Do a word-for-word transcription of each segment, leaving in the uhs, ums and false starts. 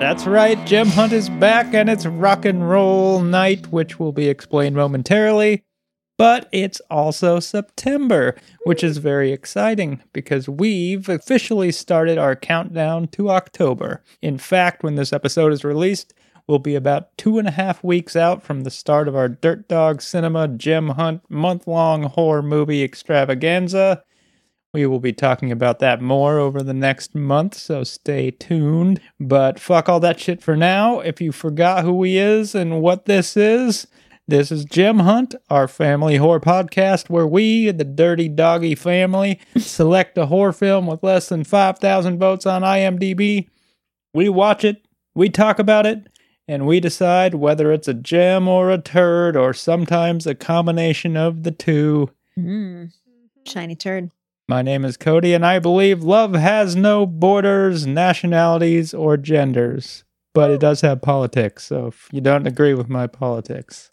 That's right, Gem Hunt is back and it's rock and roll night, which will be explained momentarily. But it's also September, which is very exciting because we've officially started our countdown to October. In fact, when this episode is released, we'll be about two and a half weeks out from the start of our Dirt Dog Cinema Gem Hunt month-long horror movie extravaganza. We will be talking about that more over the next month, so stay tuned. But fuck all that shit for now. If you forgot who he is and what this is, this is Gem Hunt, our family horror podcast where we, the Dirty Doggy family, select a horror film with less than five thousand votes on IMDb. We watch it, we talk about it, and we decide whether it's a gem or a turd or sometimes a combination of the two. Mm. Shiny turd. My name is Cody, and I believe love has no borders, nationalities, or genders. But it does have politics, so if you don't agree with my politics,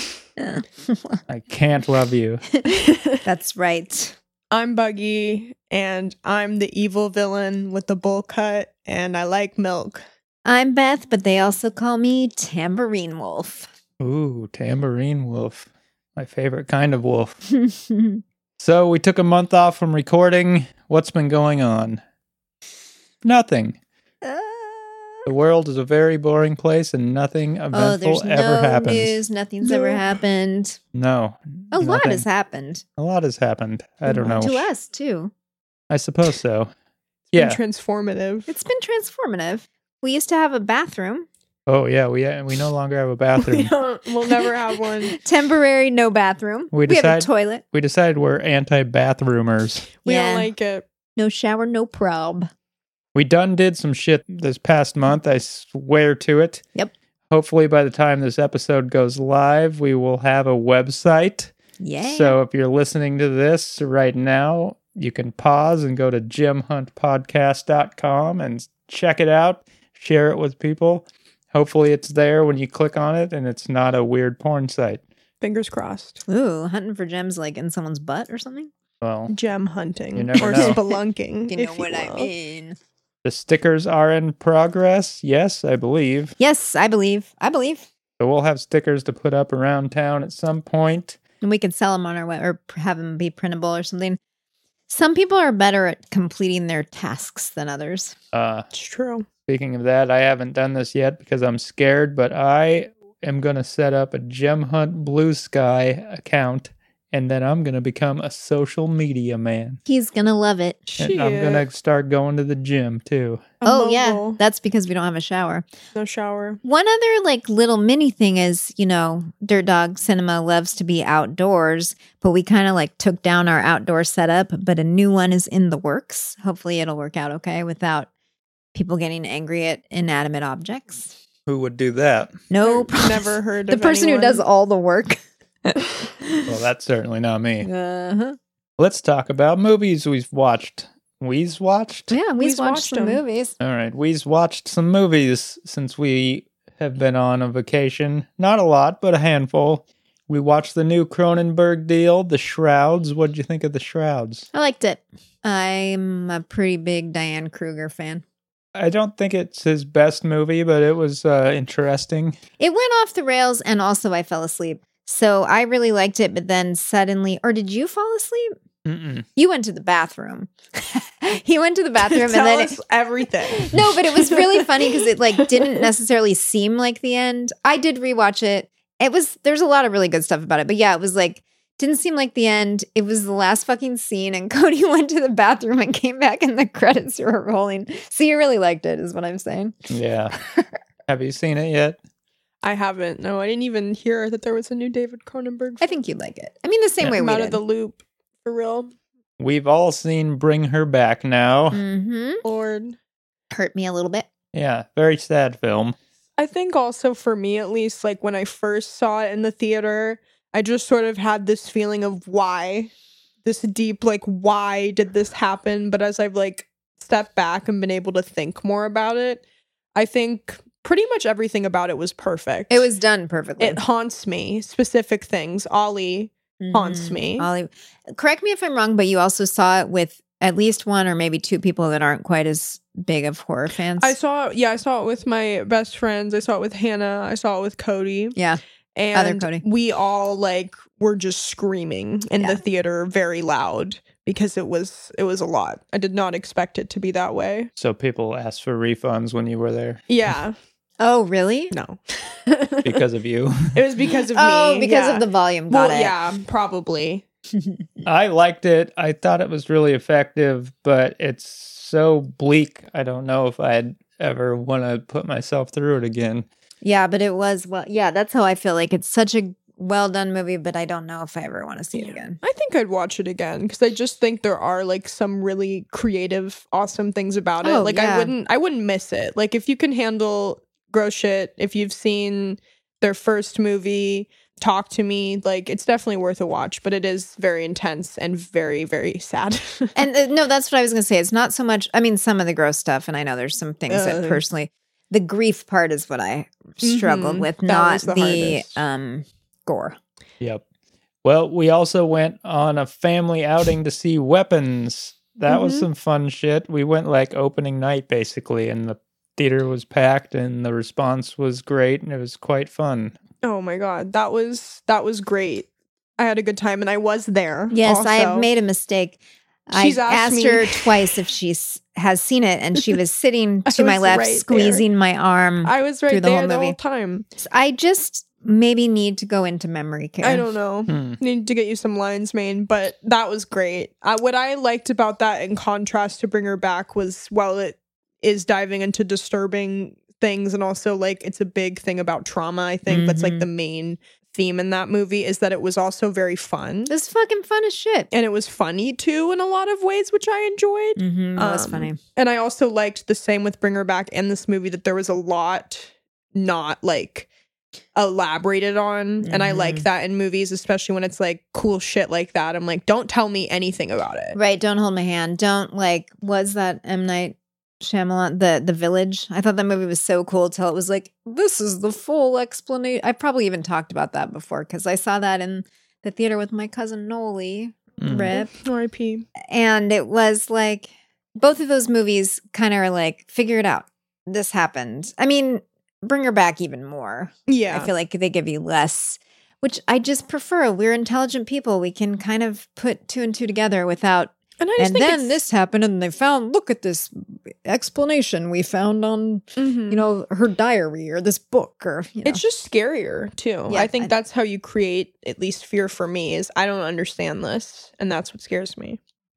I can't love you. That's right. I'm Buggy, and I'm the evil villain with the bowl cut, and I like milk. I'm Beth, but they also call me Tambourine Wolf. Ooh, Tambourine Wolf. My favorite kind of wolf. So we took a month off from recording. What's been going on? Nothing. Uh, The world is a very boring place and nothing oh, eventful there's ever no happens. news. Nothing's No. ever happened. No. A lot nothing. has happened. A lot has happened. I don't know. To us, too. I suppose so. It's Yeah. been transformative. It's been transformative. We used to have a bathroom. Oh, yeah. We we no longer have a we bathroom. don't, we'll never have one. Temporary, no bathroom. We We, have decide- a toilet. We decided we're anti-bathroomers. We Yeah. don't like it. No shower, no prob. We done did some shit this past month. I swear to it. Yep. Hopefully by the time this episode goes live, we will have a website. Yeah. So if you're listening to this right now, you can pause and go to gem hunt podcast dot com and check it out. Share it with people. Hopefully it's there when you click on it and it's not a weird porn site. Fingers crossed. Ooh, hunting for gems like in someone's butt or something? Well, Gem You hunting. never Or know. spelunking. You know if what I will. mean. the stickers are in progress. Yes, I believe. Yes, I believe. I believe. So we'll have stickers to put up around town at some point. And we could sell them on our web or have them be printable or something. Some people are better at completing their tasks than others. Uh, It's true. speaking of that, I haven't done this yet because I'm scared, but I am going to set up a Gem Hunt Blue Sky account, and then I'm going to become a social media man. He's going to love it. And I'm Shit. going to start going to the gym, too. A Oh, yeah. mogul. That's because we don't have a shower. No shower. One other like little mini thing is, you know, Dirt Dog Cinema loves to be outdoors, but we kind of like took down our outdoor setup, but a new one is in the works. Hopefully it'll work out okay without people getting angry at inanimate objects. Who would do that? Nope. Never heard The of person anyone. who does all the work. Well, that's certainly not me. Uh-huh. Let's talk about movies we've watched. We've watched? Yeah, we've We's watched, watched some 'em. movies. All right, we've watched some movies since we have been on a vacation. Not a lot, but a handful. We watched the new Cronenberg deal, The Shrouds. What'd you think of The Shrouds? I liked it. I'm a pretty big Diane Kruger fan. I don't think it's his best movie, but it was uh, interesting. It went off the rails and also I fell asleep. So I really liked it, but then suddenly, or did you fall asleep? Mm-mm. You went to the bathroom. He went to the bathroom and Tell then us it, everything. no, but it was really funny because it like didn't necessarily seem like the end. I did rewatch it. It was there's a lot of really good stuff about it, but yeah, it was like didn't seem like the end. It was the last fucking scene, and Cody went to the bathroom and came back, and the credits were rolling. So you really liked it, is what I'm saying. Yeah. Have you seen it yet? I haven't. No, I didn't even hear that there was a new David Cronenberg. I think you'd like it. I mean, the same Yeah. way I'm we out did. of the loop. For real. We've all seen Bring Her Back now. Mm-hmm. Lord. Hurt me a little bit. Yeah, very sad film. I think also for me, at least, like when I first saw it in the theater, I just sort of had this feeling of why, this deep, like, why did this happen? But as I've like stepped back and been able to think more about it, I think pretty much everything about it was perfect. It was done perfectly. It haunts me. Specific things. Ollie haunts Mhm. me. Ollie, correct me if I'm wrong, but you also saw it with at least one or maybe two people that aren't quite as big of horror fans. I saw, yeah, I saw it with my best friends. I saw it with Hannah. I saw it with Cody. yeah. And Other Cody. we all like were just screaming in Yeah. the theater very loud because it was it was a lot. I did not expect it to be that way. So people asked for refunds when you were there Yeah. Oh, really? No. because of you. It was because of Oh, me. because yeah. of the volume. Got well, it. yeah, probably. I liked it. I thought it was really effective, but it's so bleak. I don't know if I'd ever want to put myself through it again. Yeah, but it was, well, yeah, that's how I feel. Like it's such a well done movie, but I don't know if I ever want to see it again. I think I'd watch it again because I just think there are like some really creative, awesome things about it. Oh, like yeah. I wouldn't, I wouldn't miss it. Like if you can handle gross shit, if you've seen their first movie, Talk to Me, like it's definitely worth a watch. But it is very intense and very, very sad. And uh, no, that's what I was going to say. It's not so much, I mean, some of the gross stuff, and I know there's some things that Uh. personally, the grief part is what I struggled Mhm. with, That not was the the, hardest. um gore. Yep. Well, we also went on a family outing to see Weapons. That was Mhm. some fun shit. We went like opening night basically, and the theater was packed and the response was great and it was quite fun. Oh my god, that was that was great. I had a good time and I was there. Yes, I have also. made a mistake. She's I asked asked me- her twice if she s- has seen it, and she was sitting I to my was left, right there. squeezing my arm. I was through right the there whole the movie. whole time. I just maybe need to go into memory care. I don't know. Hmm. Need to get you some lion's mane, but that was great. Uh, what I liked about that, in contrast to Bring Her Back, was while it is diving into disturbing things, and also like it's a big thing about trauma. I think that's like Mhm. the main theme in that movie is that it was also very fun, It was fucking fun as shit. and it was funny too in a lot of ways, which I enjoyed. Mm-hmm, that was Um, funny. And I also liked the same with Bring Her Back and this movie that there was a lot not like elaborated on. And I like Mhm. that in movies, especially when it's like cool shit like that. I'm like, don't tell me anything about it. Right, don't hold my hand. Don't like. Was that M Night Shyamalan, the the Village? I thought that movie was so cool till it was like, this is the full explanation. I probably even talked about that before because I saw that in the theater with my cousin Noli. Mm. Rip. R I P And it was like both of those movies kind of are like, figure it out. This happened. I mean, Bring Her Back even more. Yeah. I feel like they give you less, which I just prefer. We're intelligent people. We can kind of put two and two together without. and I just And think then it's- this happened, and they found. Look at this explanation we found on, Mhm. you know, her diary or this book, or you know. It's just scarier too. Yeah, I think I- that's how you create at least fear for me is I don't understand this. And that's what scares me.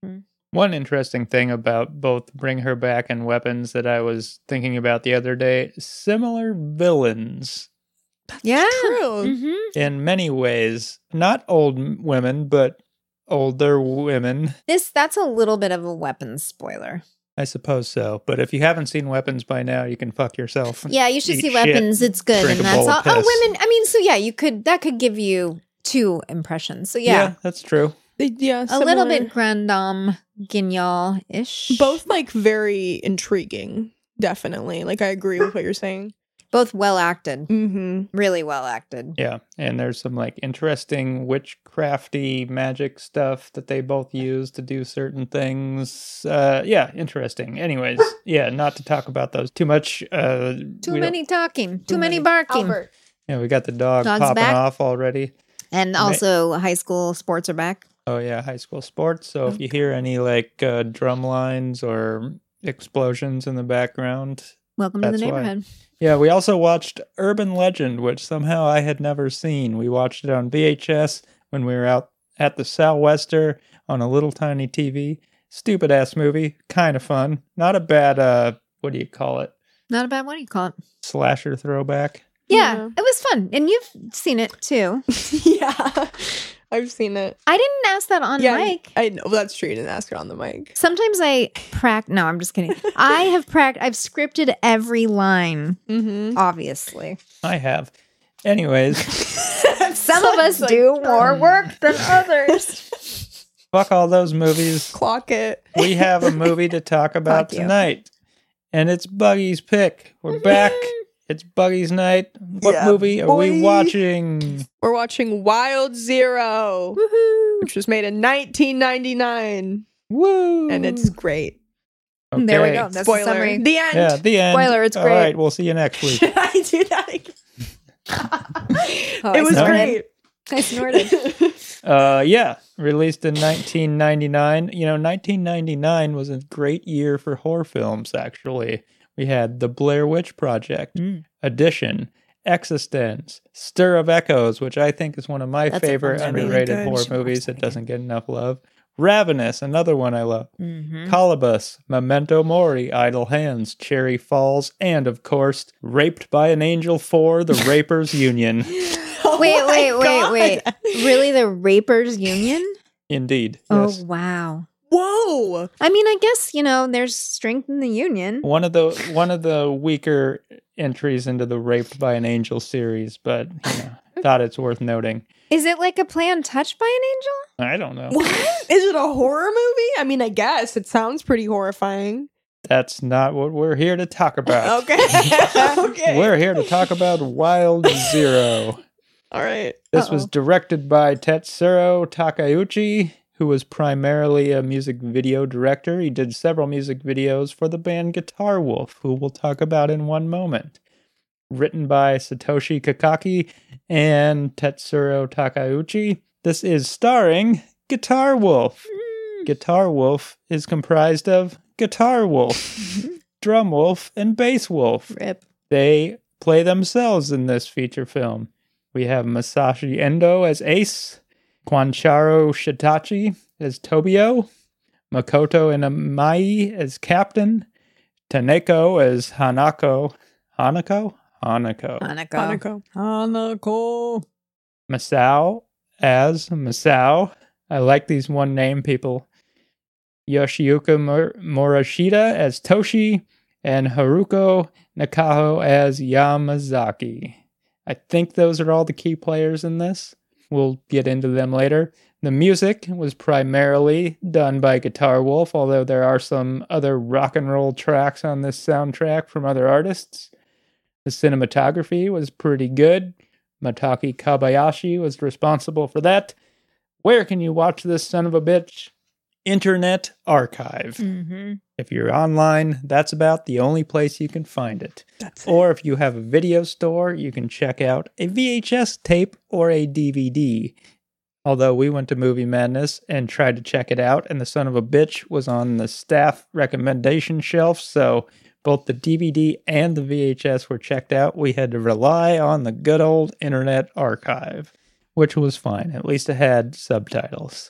One interesting thing about both Bring Her Back and Weapons that I was thinking about the other day, similar villains yeah. True. Mhm. in many ways. Not old m- women, but older women. This that's a little bit of a weapons spoiler. I suppose so. But if you haven't seen Weapons by now, you can fuck yourself. Yeah, you should Eat see shit, weapons. It's good, drink and a that's bowl all. of Oh, piss. women. I mean, so yeah, you could that could give you two impressions. So yeah, that's true. They- yeah. a little similar. bit grand dame guignol ish. Both like very intriguing. Definitely. Like I agree with what you're saying. both well acted, Mm-hmm. really well acted. Yeah. And there's some like interesting witchcrafty magic stuff that they both use to do certain things. Uh, yeah, interesting. Anyways, yeah, not to talk about those too much. Uh, Too we don't- many talking, too, too many many- barking, Albert. Yeah, we got the dog Dog's popping back. off already. and also high school sports are back. Oh yeah, high school sports. So if you hear any like uh, drum lines or explosions in the background, Welcome to the That's why. neighborhood. yeah, we also watched Urban Legend, which somehow I had never seen. We watched it on V H S when we were out at the Southwester on a little tiny T V. Stupid ass movie, kind of fun. Not a bad uh, what do you call it? Not a bad. What do you call it? Slasher throwback. Yeah, Yeah. it was fun, and you've seen it too. Yeah. I've seen it. I didn't ask that on yeah. mic. I know. That's true. You didn't ask it on the mic. Sometimes I prac. No, I'm just kidding. I have prac. I've scripted every line. Mm-hmm. Obviously, I have. Anyways, some of us do more work than others. fuck all those movies. Clock it. We have a movie to talk about Fuck you. tonight. And it's Buggy's pick. We're back. It's Buggy's night. What Yeah, movie are we boy. watching? We're watching Wild Zero, Woohoo! which was made in nineteen ninety-nine. Woo! and it's great. okay. There we go. That's Spoiler. the summary. The end. Yeah, the end. Spoiler, it's All great. right, we'll see you next week. Should I do that again? Oh, it I was snorted. great. I snorted. Uh, yeah, released in nineteen ninety-nine. You know, nineteen ninety-nine was a great year for horror films, actually. We had The Blair Witch Project, Mm. Audition, Existence, Stir of Echoes, which I think is one of my That's a favorite fun movie. underrated Really good. horror Should watch movies that that doesn't get enough love. Ravenous, another one I love. Mhm. Colobus, Memento Mori, Idle Hands, Cherry Falls, and of course, Raped by an Angel four, The Rapers Union. Oh Wait, my wait, wait, God. wait. Really, the Rapers Union? Indeed. Yes. Oh, wow. Whoa. I mean, I guess, you know, there's strength in the union. One of the one of the weaker entries into the Raped by an Angel series, but you know, thought it's worth noting. Is it like a plan touched by an angel? I don't know. What? Is it a horror movie? I mean, I guess it sounds pretty horrifying. That's not what we're here to talk about. Okay. okay. We're here to talk about Wild Zero. All right. This was Uh-oh. directed by Tetsuro Takeuchi, who was primarily a music video director. He did several music videos for the band Guitar Wolf, who we'll talk about in one moment. Written by Satoshi Kakaki and Tetsuro Takeuchi. This is starring Guitar Wolf. Guitar Wolf is comprised of Guitar Wolf, Drum Wolf, and Bass Wolf. Rip. They play themselves in this feature film. We have Masashi Endo as Ace, Kwancharo Shitachi as Tobio, Makoto Inamai as Captain, Taneko as Hanako. Hanako? Hanako. Hanako. Hanako. Hanako. Masao as Masao. I like these one name people. Yoshiyuka Mur- Morishita as Toshi, and Haruko Nakaho as Yamazaki. I think those are all the key players in this. We'll get into them later. The music was primarily done by Guitar Wolf, although there are some other rock and roll tracks on this soundtrack from other artists. The cinematography was pretty good. Mataki Kabayashi was responsible for that. Where can you watch this son of a bitch? Internet Archive. Mm-hmm. If you're online, that's about the only place you can find it. That's it. Or if you have a video store, you can check out a V H S tape or a D V D. Although we went to Movie Madness and tried to check it out, and the son of a bitch was on the staff recommendation shelf, so both the D V D and the V H S were checked out. We had to rely on the good old Internet Archive, which was fine. At least it had subtitles.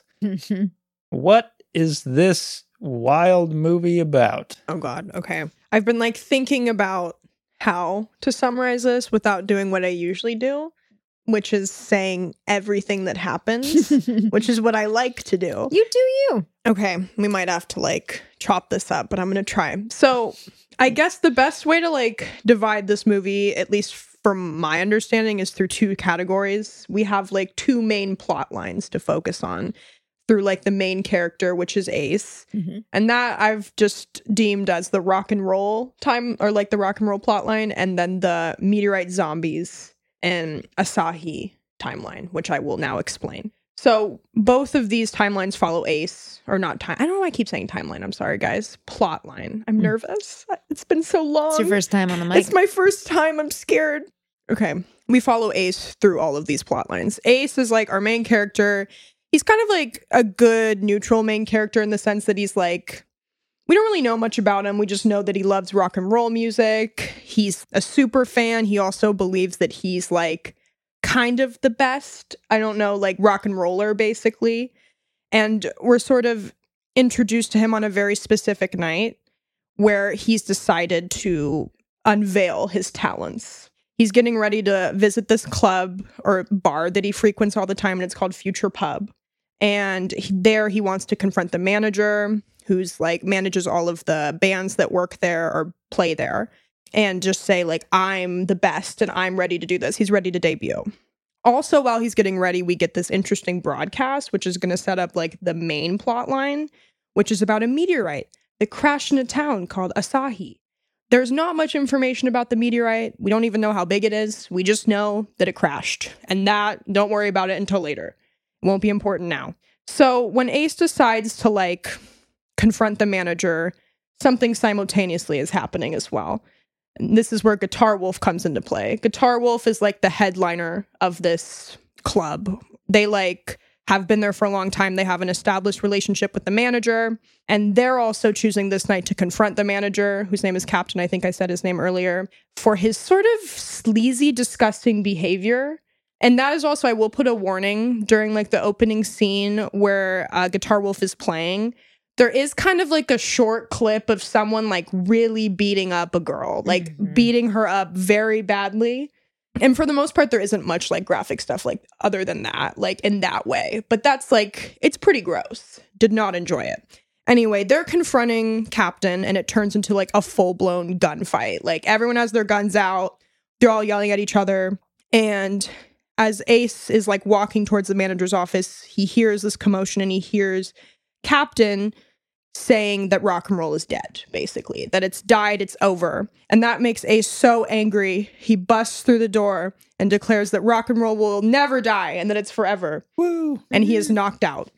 What is this wild movie about? Oh God. Okay. I've been like thinking about how to summarize this without doing what I usually do, which is saying everything that happens, which is what I like to do. You do you. Okay, we might have to like chop this up, but I'm gonna try. So, I guess the best way to like divide this movie, at least from my understanding, is through two categories. We have like two main plot lines to focus on through like the main character, which is Ace. Mm-hmm. And that I've just deemed as the rock and roll time, or like the rock and roll plot line, and then the meteorite zombies and Asahi timeline, which I will now explain. So both of these timelines follow Ace, or not time. I don't know why I keep saying timeline. I'm sorry, guys. Plot line. I'm Mm. nervous. It's been so long. It's your first time on the mic. It's my first time. I'm scared. Okay. We follow Ace through all of these plot lines. Ace is like our main character. He's kind of like a good neutral main character in the sense that he's like, we don't really know much about him. We just know that he loves rock and roll music. He's a super fan. He also believes that he's like kind of the best. I don't know, like rock and roller basically. And we're sort of introduced to him on a very specific night where he's decided to unveil his talents. He's getting ready to visit this club or bar that he frequents all the time, and it's called Future Pub. And he, there he wants to confront the manager, who's like manages all of the bands that work there or play there, and just say like, I'm the best and I'm ready to do this. He's ready to debut. Also, while he's getting ready, we get this interesting broadcast, which is going to set up like the main plot line, which is about a meteorite that crashed in a town called Asahi. There's not much information about the meteorite. We don't even know how big it is. We just know that it crashed. And that, don't worry about it until later. It won't be important now. So when Ace decides to like confront the manager, something simultaneously is happening as well. And this is where Guitar Wolf comes into play. Guitar Wolf is like the headliner of this club. They like have been there for a long time. They have an established relationship with the manager. And they're also choosing this night to confront the manager, whose name is Captain. I think I said his name earlier, for his sort of sleazy, disgusting behavior. And that is also, I will put a warning during like the opening scene where uh, Guitar Wolf is playing. There is kind of like a short clip of someone like really beating up a girl, like mm-hmm. beating her up very badly. And for the most part, there isn't much like graphic stuff like other than that, like in that way. But that's like, it's pretty gross. Did not enjoy it. Anyway, they're confronting Captain and it turns into like a full blown gunfight. Like everyone has their guns out. They're all yelling at each other. And as Ace is like walking towards the manager's office, he hears this commotion and he hears Captain saying that rock and roll is dead, basically, that it's died, it's over. And that makes Ace so angry. He busts through the door and declares that rock and roll will never die and that it's forever. Woo! And he is knocked out.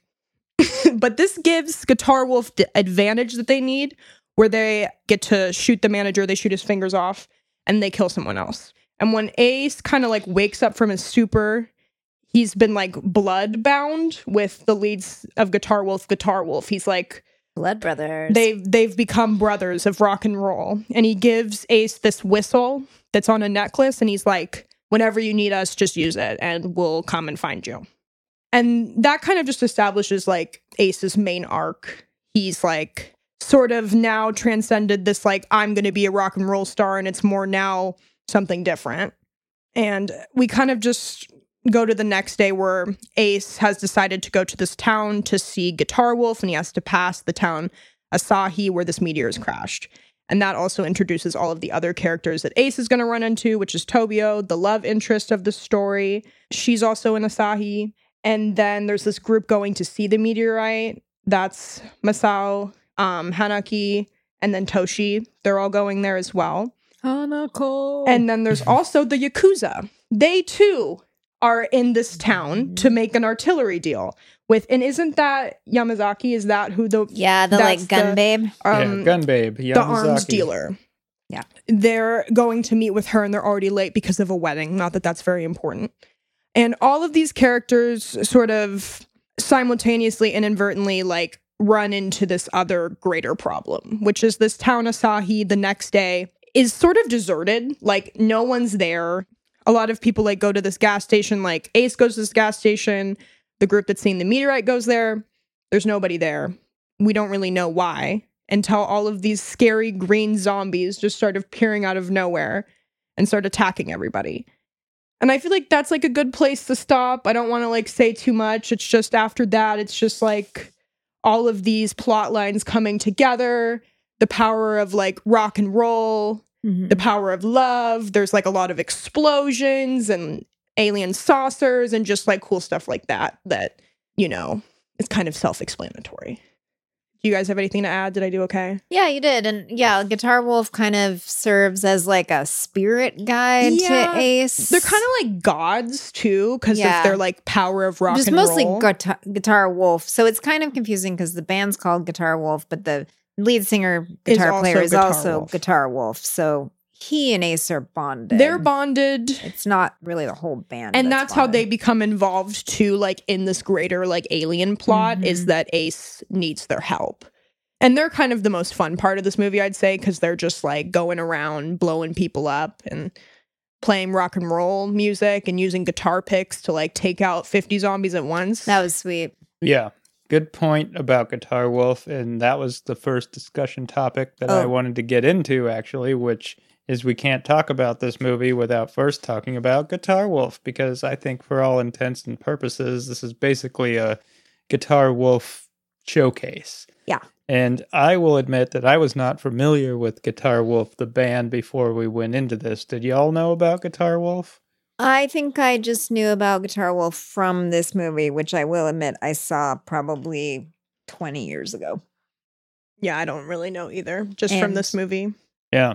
But this gives Guitar Wolf the advantage that they need, where they get to shoot the manager, they shoot his fingers off, and they kill someone else. And when Ace kind of like wakes up from his stupor, he's been like blood bound with the leads of Guitar Wolf, Guitar Wolf. He's like, blood brothers. They've they've become brothers of rock and roll. And he gives Ace this whistle that's on a necklace. And he's like, whenever you need us, just use it and we'll come and find you. And that kind of just establishes like Ace's main arc. He's like sort of now transcended this like, I'm going to be a rock and roll star. And it's more now something different. And we kind of just go to the next day where Ace has decided to go to this town to see Guitar Wolf, and he has to pass the town Asahi where this meteor has crashed. And that also introduces all of the other characters that Ace is going to run into, which is Tobio, the love interest of the story. She's also in Asahi. And then there's this group going to see the meteorite. That's Masao, um, Hanaki, and then Toshi. They're all going there as well. Hanako. And then there's also the Yakuza. They too are in this town to make an artillery deal with, and isn't that Yamazaki? Is that who the yeah the like gun the, babe? Um, yeah, gun babe. Yamazaki. The arms dealer. Yeah, they're going to meet with her, and they're already late because of a wedding. Not that that's very important. And all of these characters sort of simultaneously, inadvertently, like run into this other greater problem, which is this town Asahi the next day is sort of deserted. Like no one's there. A lot of people like go to this gas station, like Ace goes to this gas station. The group that's seen the meteorite goes there. There's nobody there. We don't really know why until all of these scary green zombies just start appearing out of nowhere and start attacking everybody. And I feel like that's like a good place to stop. I don't want to like say too much. It's just after that, it's just like all of these plot lines coming together, the power of like rock and roll, mm-hmm. the power of love. There's like a lot of explosions and alien saucers and just like cool stuff like that, that, you know, is kind of self-explanatory. Do you guys have anything to add? Did I do okay? Yeah, you did. And yeah, Guitar Wolf kind of serves as like a spirit guide yeah, to Ace. They're kind of like gods too, because yeah. of their like power of rock Just and mostly roll. Guitar, Guitar Wolf. So it's kind of confusing because the band's called Guitar Wolf, but the lead singer, guitar is player is Guitar also Wolf. Guitar Wolf. So he and Ace are bonded. They're bonded. It's not really the whole band. And that's, that's how they become involved too, like in this greater like alien plot, mm-hmm. is that Ace needs their help. And they're kind of the most fun part of this movie, I'd say, because they're just like going around blowing people up and playing rock and roll music and using guitar picks to like take out fifty zombies at once. That was sweet. Yeah. Good point about Guitar Wolf. And that was the first discussion topic that oh. I wanted to get into, actually, which is we can't talk about this movie without first talking about Guitar Wolf, because I think for all intents and purposes, this is basically a Guitar Wolf showcase. Yeah. And I will admit that I was not familiar with Guitar Wolf, the band, before we went into this. Did y'all know about Guitar Wolf? I think I just knew about Guitar Wolf from this movie, which I will admit I saw probably twenty years ago. Yeah, I don't really know either, just and from this movie. Yeah.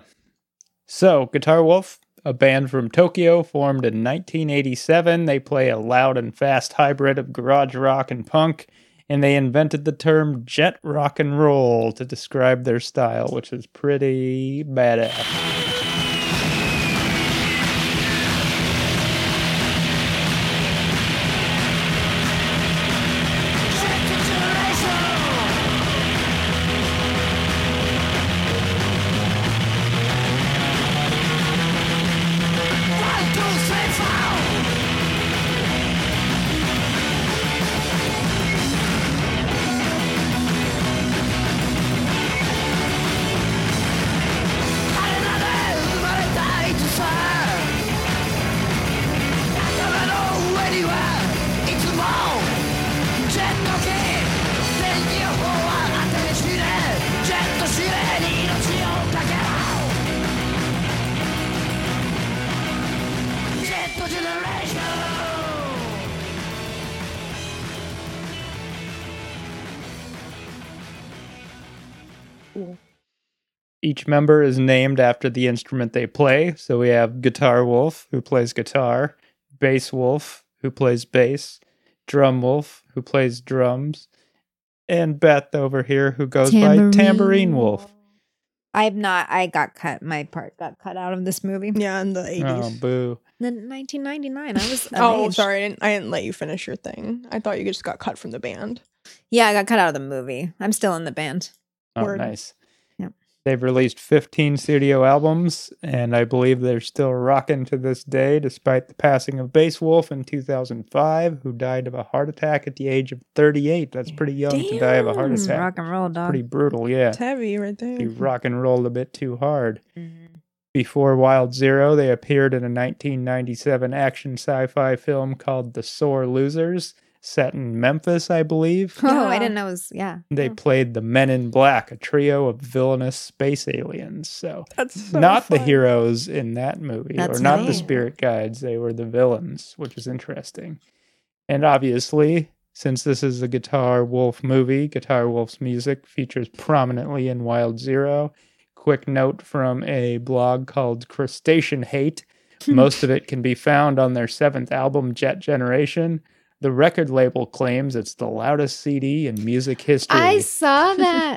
So, Guitar Wolf, a band from Tokyo, formed in nineteen eighty-seven. They play a loud and fast hybrid of garage rock and punk. and they invented the term jet rock and roll to describe their style, which is pretty badass. Each member is named after the instrument they play. So we have Guitar Wolf, who plays guitar, Bass Wolf, who plays bass, Drum Wolf, who plays drums, and Beth over here, who goes Tambourine. by Tambourine Wolf. I'm not, I got cut, my part got cut out of this movie. Yeah, in the eighties. Oh, boo. Then nineteen ninety-nine, I was of Oh, age. sorry, I didn't, I didn't let you finish your thing. I thought you just got cut from the band. Yeah, I got cut out of the movie. I'm still in the band. Oh, Word. nice. Yep. They've released fifteen studio albums, and I believe they're still rocking to this day, despite the passing of Bass Wolf in two thousand five, who died of a heart attack at the age of thirty-eight. That's pretty young to die of a heart Damn, attack. rock and roll, dog. Pretty brutal, yeah. It's heavy right there. He rock and rolled a bit too hard. Mhm. Before Wild Zero, they appeared in a nineteen ninety-seven action sci-fi film called The Sore Losers, set in Memphis, I believe. Oh, Yeah. I didn't know it was, yeah. They played the Men in Black, a trio of villainous space aliens. So, That's so not the fun. heroes in that movie, That's or not the nice. spirit guides. They were the villains, which is interesting. And obviously, since this is a Guitar Wolf movie, Guitar Wolf's music features prominently in Wild Zero. Quick note from a blog called Crustacean Hate. Most of it can be found on their seventh album, Jet Generation. The record label claims it's the loudest C D in music history. I saw that.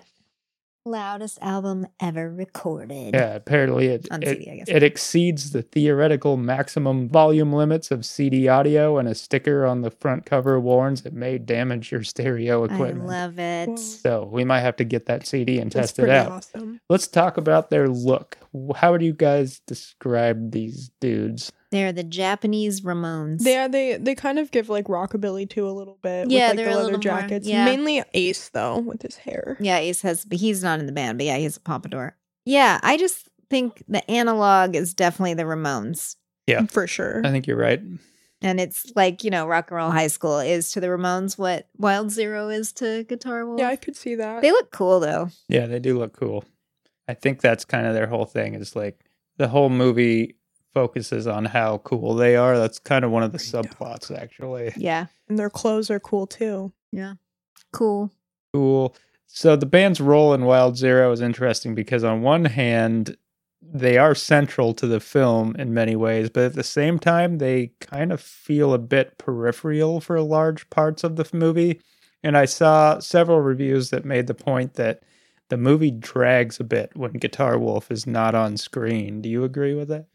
Loudest album ever recorded. Yeah, apparently it, On it, C D, I guess. it exceeds the theoretical maximum volume limits of C D audio, and a sticker on the front cover warns it may damage your stereo I equipment. love it. Wow. So we might have to get that C D and That's test it pretty out. awesome. Let's talk about their look. How would you guys describe these dudes? They're the Japanese Ramones. Yeah, they they kind of give like rockabilly too a little bit. Yeah, with, like, they're the a leather little more- jackets. yeah. Mainly Ace though, with his hair. Yeah, Ace has, but he's not in the band, but yeah, he's a pompadour. Yeah, I just think the analog is definitely the Ramones. Yeah. For sure. I think you're right. And it's like, you know, Rock and Roll High School is to the Ramones what Wild Zero is to Guitar Wolf. Yeah, I could see that. They look cool though. Yeah, they do look cool. I think that's kind of their whole thing, is like the whole movie focuses on how cool they are. That's kind of one of the subplots, actually. Yeah. And their clothes are cool too. Yeah. Cool. Cool. So the band's role in Wild Zero is interesting because on one hand, they are central to the film in many ways, but at the same time, they kind of feel a bit peripheral for large parts of the movie. And I saw several reviews that made the point that the movie drags a bit when Guitar Wolf is not on screen. Do you agree with that?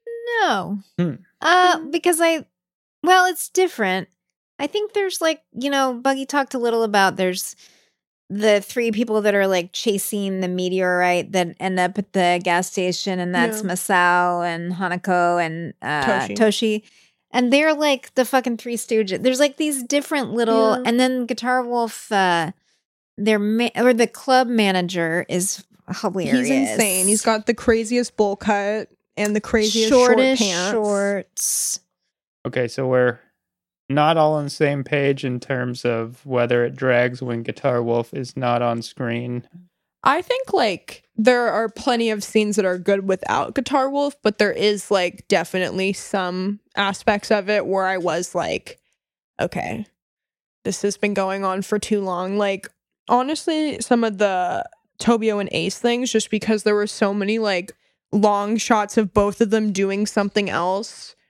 No. Hmm. Uh, because I, well, it's different. I think there's like, you know, Buggy talked a little about there's the three people that are like chasing the meteorite that end up at the gas station, and that's Yeah. Masao and Hanako and uh, Toshi. Toshi. And they're like the fucking Three Stooges. There's like these different little, Yeah. and then Guitar Wolf, uh, their ma- or the club manager is hilarious. He's insane. He's got the craziest bowl cut and the craziest shortest short pants. shorts. Okay, so we're not all on the same page in terms of whether it drags when Guitar Wolf is not on screen. I think like there are plenty of scenes that are good without Guitar Wolf, but there is like definitely some aspects of it where I was like, okay, this has been going on for too long. Like honestly, some of the Tobio and Ace things, just because there were so many like long shots of both of them doing something else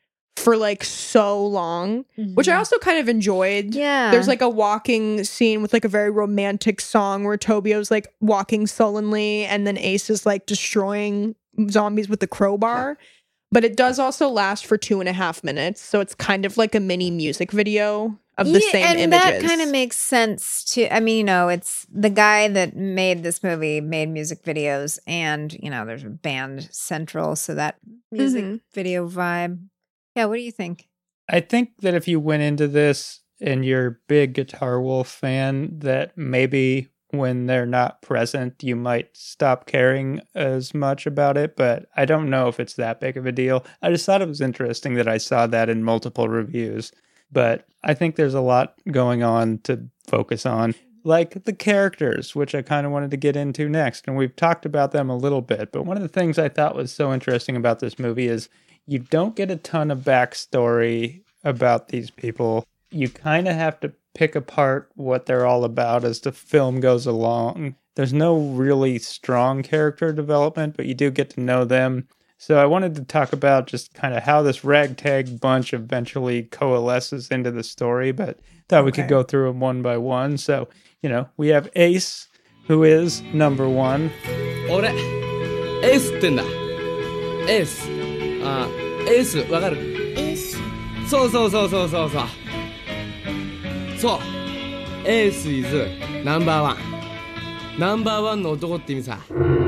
for like so long, which I also kind of enjoyed. Yeah. There's like a walking scene with like a very romantic song where Tobio's like walking sullenly and then Ace is like destroying zombies with the crowbar. But it does also last for two and a half minutes. So it's kind of like a mini music video of the Yeah, same and images. that kind of makes sense to, I mean, you know, it's the guy that made this movie made music videos, and, you know, there's a band central, so that music Mhm. video vibe. Yeah, what do you think? I think that if you went into this and you're a big Guitar Wolf fan, that maybe when they're not present, you might stop caring as much about it, but I don't know if it's that big of a deal. I just thought it was interesting that I saw that in multiple reviews, but I think there's a lot going on to focus on, like the characters, which I kind of wanted to get into next, and we've talked about them a little bit, but one of the things I thought was so interesting about this movie is you don't get a ton of backstory about these people. You kind of have to pick apart what they're all about as the film goes along. There's no really strong character development, but you do get to know them. So I wanted to talk about just kind of how this ragtag bunch eventually coalesces into the story, but thought we could Okay. go through them one by one. So, you know, we have Ace, who is number one. 俺エースってんだエースあエースわかるエースそうそうそうそうそうそうそうエース is ナンバーワンナンバーワンの男って意味さ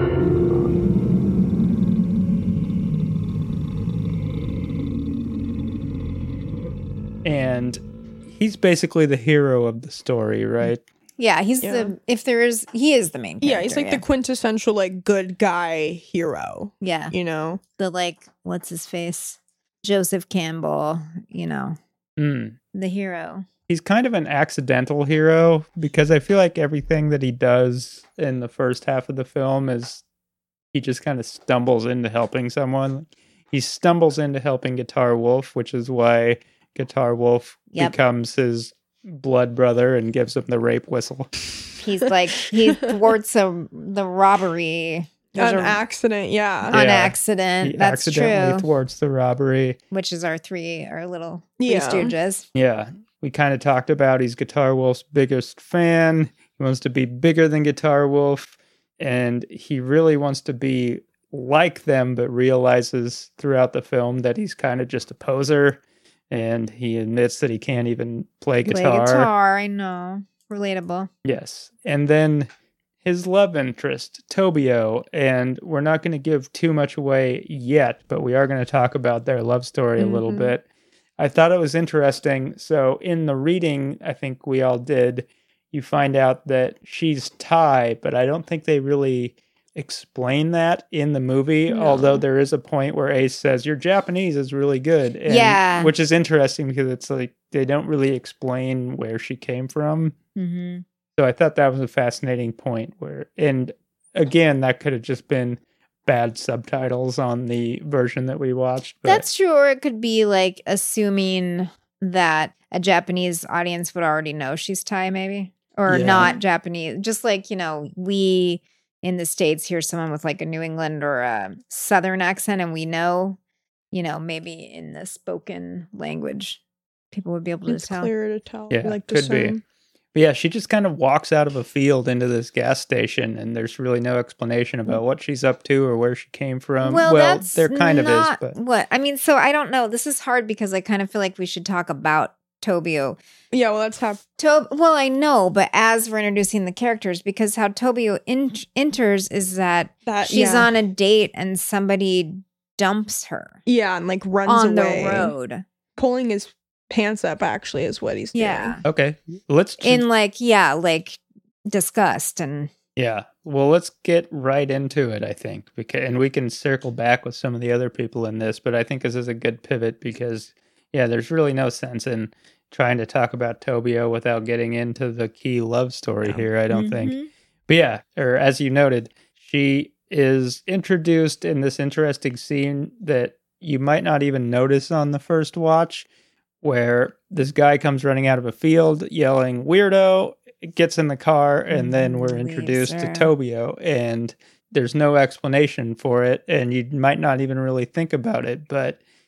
And he's basically the hero of the story, right? Yeah, he's Yeah. the, if there is, he is the main character. Yeah, he's like the quintessential like good guy hero, yeah, you know? the like, what's his face? Joseph Campbell, you know, Mm. the hero. He's kind of an accidental hero because I feel like everything that he does in the first half of the film is he just kind of stumbles into helping someone. He stumbles into helping Guitar Wolf, which is why Guitar Wolf Yep. becomes his blood brother and gives him the rape whistle. He's like, he thwarts a, the robbery. There's An a- accident, yeah. Yeah. on accident. He That's accidentally true. thwarts the robbery. Which is our three, our little three Yeah. stooges. Yeah, we kind of talked about he's Guitar Wolf's biggest fan. He wants to be bigger than Guitar Wolf, and he really wants to be like them, but realizes throughout the film that he's kind of just a poser, and he admits that he can't even play guitar. Play guitar, I know. Relatable. Yes. And then his love interest, Tobio, and we're not going to give too much away yet, but we are going to talk about their love story a little Mhm. bit. I thought it was interesting. So in the reading, I think we all did, you find out that she's Thai, but I don't think they really explain that in the movie, No. although there is a point where Ace says, your Japanese is really good. And, Yeah. Which is interesting because it's like they don't really explain where she came from. Mm-hmm. So I thought that was a fascinating point where, and again, that could have just been bad subtitles on the version that we watched. But That's true. Or it could be like assuming that a Japanese audience would already know she's Thai, maybe, or Yeah. not Japanese. Just like, you know, we in the States hear someone with like a New England or a Southern accent, and we know, you know, maybe in the spoken language, people would be able to It's tell. clear to tell. Yeah, like could be. discern. But yeah, she just kind of walks out of a field into this gas station, and there's really no explanation about what she's up to or where she came from. Well, that's there kind not of is, but what I mean. So I don't know. This is hard because I kind of feel like we should talk about Tobio. Yeah, well, that's how. Tob, well, I know, but as we're introducing the characters, because how Tobio in- enters is that That she's yeah. on a date and somebody dumps her Yeah, and like runs on away. the road. Pulling his pants up actually is what he's Yeah. doing. okay, let's just, In like, yeah, like disgust and yeah. Well, let's get right into it. I think because and we can circle back with some of the other people in this, but I think this is a good pivot because yeah, there's really no sense in trying to talk about Tobio without getting into the key love story here. I don't think. Mhm. But yeah, or as you noted, she is introduced in this interesting scene that you might not even notice on the first watch, where this guy comes running out of a field yelling weirdo, gets in the car, and then we're Mhm, introduced to Lisa. Tobio, and there's no explanation for it, and you might not even really think about it, but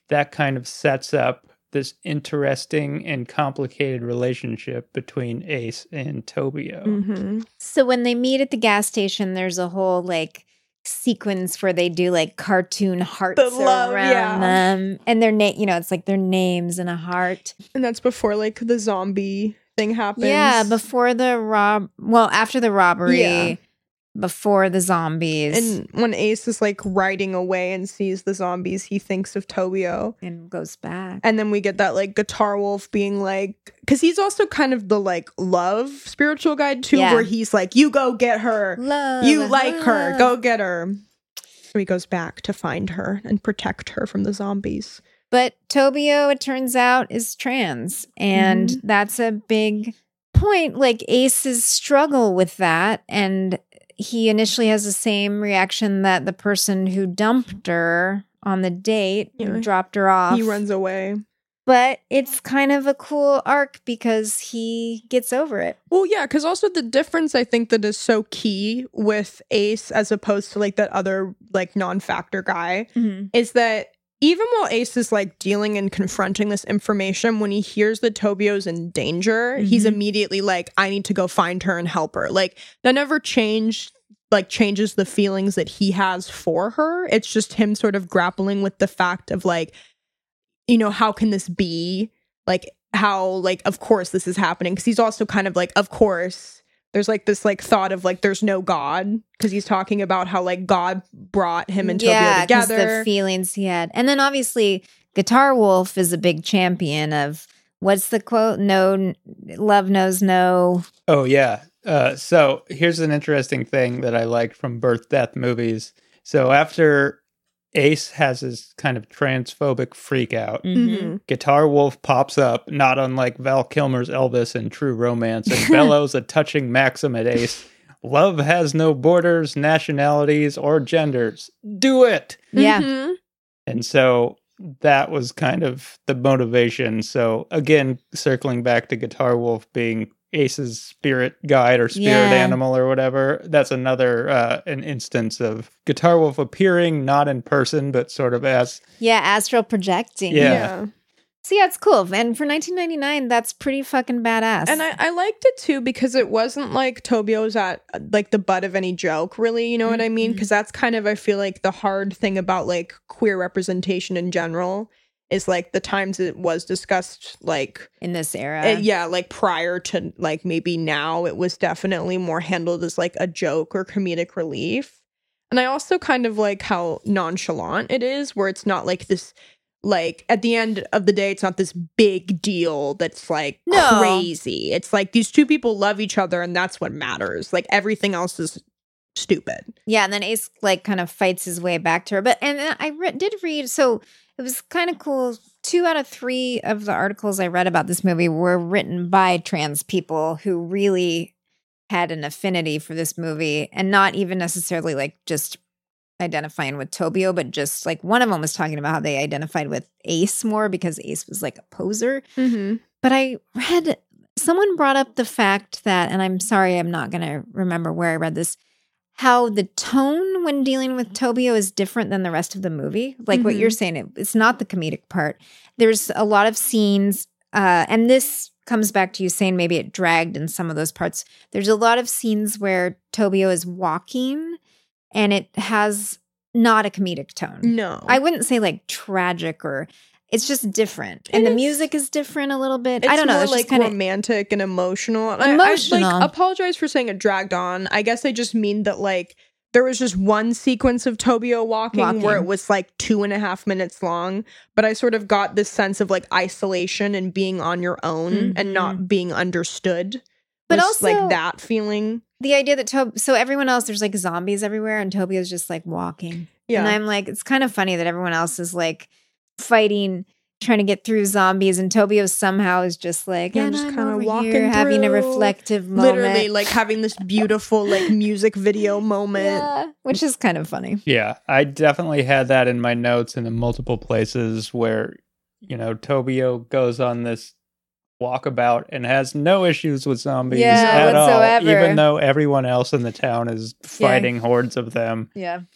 that kind of sets up this interesting and complicated relationship between Ace and Tobio. Mm-hmm. So when they meet at the gas station, there's a whole like sequence where they do like cartoon hearts The love, around yeah. them, and their name, you know, it's like their names and a heart. And that's before like the zombie thing happens. Yeah, before the rob, well, after the robbery, Yeah. before the zombies, And when Ace is like riding away and sees the zombies, he thinks of Tobio. and goes back. And then we get that like Guitar Wolf being like, because he's also kind of the like love spiritual guide too, Yeah. where he's like, you go get her. Love, You like her. love. Go get her. So he goes back to find her and protect her from the zombies. But Tobio, it turns out, is trans. And Mm-hmm. that's a big point. Like Ace's struggle with that. And he initially has the same reaction that the person who dumped her on the date, Yeah. who dropped her off. He runs away. But it's kind of a cool arc because he gets over it. Well, yeah, because also the difference I think that is so key with Ace as opposed to like that other like non-factor guy is that even while Ace is like dealing and confronting this information, when he hears that Tobio's in danger, he's Mhm. immediately like, I need to go find her and help her. Like that never changed, like changes the feelings that he has for her. It's just him sort of grappling with the fact of like, you know, how can this be? Like how, like, of course this is happening. Cause he's also kind of like, of course. There's like this like thought of like there's no God because he's talking about how like God brought him and Tobio Yeah, 'cause together. the feelings he had. And then obviously Guitar Wolf is a big champion of what's the quote? No, love knows no. Oh, yeah. Uh, so here's an interesting thing that I liked from Birth Death movies. So after Ace has his kind of transphobic freak out, Mhm. Guitar Wolf pops up, not unlike Val Kilmer's Elvis in True Romance, and bellows a touching maxim at Ace. Love has no borders, nationalities, or genders. Do it! Yeah. Mhm. And so that was kind of the motivation. So again, circling back to Guitar Wolf being Ace's spirit guide or spirit Yeah. animal or whatever, that's another uh, an instance of Guitar Wolf appearing not in person, but sort of as Yeah, astral projecting. Yeah. Yeah. So yeah, it's cool. And for nineteen ninety-nine, that's pretty fucking badass. And I, I liked it too because it wasn't like Tobio was at uh, like the butt of any joke, really. You know what I mean? Mhm. Because that's kind of, I feel like, the hard thing about like queer representation in general is like the times it was discussed, like, in this era. uh, yeah, like prior to like maybe now, it was definitely more handled as like a joke or comedic relief. And I also kind of like how nonchalant it is, where it's not like this. Like at the end of the day, it's not this big deal that's like No. crazy. It's like these two people love each other and that's what matters. Like everything else is stupid. Yeah, and then Ace like kind of fights his way back to her. But and then I re- did read, so it was kind of cool. Two out of three of the articles I read about this movie were written by trans people who really had an affinity for this movie, and not even necessarily like just identifying with Tobio, but just like one of them was talking about how they identified with Ace more because Ace was like a poser. Mm-hmm. But I read, someone brought up the fact that, and I'm sorry, I'm not going to remember where I read this, how the tone when dealing with Tobio is different than the rest of the movie. Like what Mhm. you're saying, it, it's not the comedic part. There's a lot of scenes, uh, and this comes back to you saying maybe it dragged in some of those parts. There's a lot of scenes where Tobio is walking and it has not a comedic tone. No. I wouldn't say like tragic or it's just different. It And the is- music is different a little bit. It's I don't know. more It's like just kind of romantic and emotional. And I- I, Emotional. like apologize for saying it dragged on. I guess I just mean that like there was just one sequence of Tobio walking, Walking. where it was like two and a half minutes long. But I sort of got this sense of like isolation and being on your own Mhm. and not being understood. But Was, also- like that feeling. the idea that Tob so everyone else, there's like zombies everywhere and Tobio's just like walking. Yeah. And I'm like, it's kind of funny that everyone else is like fighting, trying to get through zombies, and Tobio somehow is just like, Yeah, and just I'm kinda over walking here having a through, reflective moment. Literally like having this beautiful like music video moment. yeah, which is kind of funny. Yeah, I definitely had that in my notes in multiple places where, you know, Tobio goes on this walkabout and has no issues with zombies Yeah, at all, whatsoever. even though everyone else in the town is fighting hordes of them. Yeah.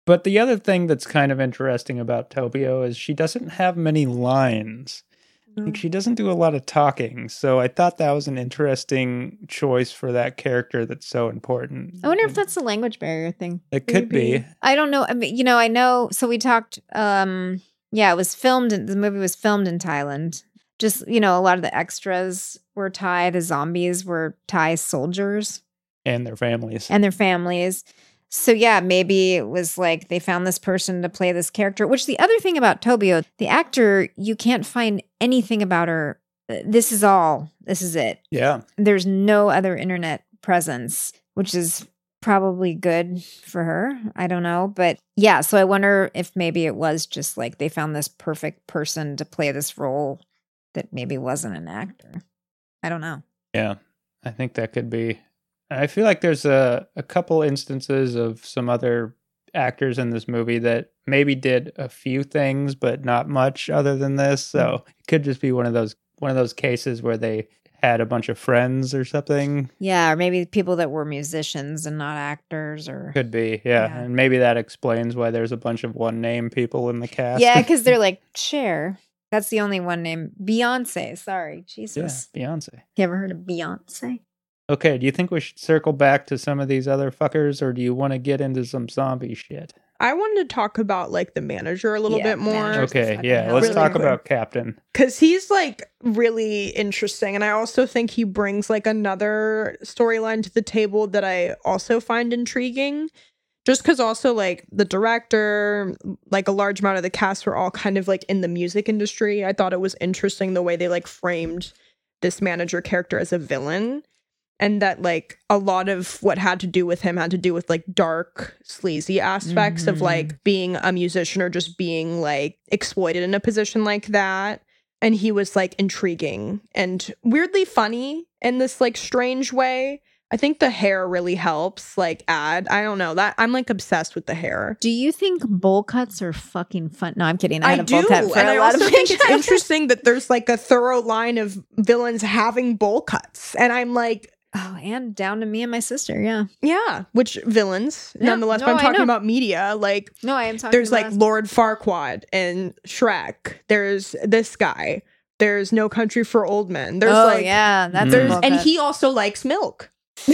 But the other thing that's kind of interesting about Tobio is she doesn't have many lines. Like, she doesn't do a lot of talking, so I thought that was an interesting choice for that character that's so important. I wonder if that's a language barrier thing. It could Maybe. be. I don't know. I mean, you know, I know. So we talked. Um, yeah, it was filmed. In, the movie was filmed in Thailand. Just, you know, a lot of the extras were Thai. The zombies were Thai soldiers And their families. and their families. So yeah, maybe it was like they found this person to play this character. Which the other thing about Tobio, the actor, you can't find anything about her. This is all. This is it. Yeah. There's no other internet presence, which is probably good for her. I don't know. But yeah, so I wonder if maybe it was just like they found this perfect person to play this role that maybe wasn't an actor. I don't know. Yeah. I think that could be. I feel like there's a, a couple instances of some other actors in this movie that maybe did a few things, but not much other than this. So it could just be one of those one of those cases where they had a bunch of friends or something. Yeah, or maybe people that were musicians and not actors, or Could be, yeah. Yeah. And maybe that explains why there's a bunch of one name people in the cast. yeah, because they're like Cher. That's the only one name. Beyonce. Sorry, yeah, Jesus. Beyonce. You ever heard of Beyonce? Okay, do you think we should circle back to some of these other fuckers, or do you want to get into some zombie shit? I wanted to talk about like the manager a little Yeah, bit more. manager. Okay, fucking yeah, hell. let's Really talk quick. about Captain. Because he's like really interesting. And I also think he brings like another storyline to the table that I also find intriguing. Just because also like the director, like a large amount of the cast were all kind of like in the music industry. I thought it was interesting the way they like framed this manager character as a villain. And that like a lot of what had to do with him had to do with like dark, sleazy aspects of Mhm. like being a musician or just being like exploited in a position like that. And he was like intriguing and weirdly funny in this like strange way. I think the hair really helps like add. I don't know that I'm like obsessed with the hair. Do you think bowl cuts are fucking fun? No, I'm kidding. I, I, had a do, bowl cut for and a I lot also of think it's my childhood. interesting that there's like a thorough line of villains having bowl cuts, and I'm like, Oh, and down to me and my sister. Yeah. yeah, which villains? Yeah, Nonetheless, no, but I'm I talking know. about media. Like, No, I am talking. there's about like Lord Farquaad and Shrek. There's this guy. There's No Country for Old Men. There's oh like, yeah, that's a there's, bowl and cut. he also likes milk.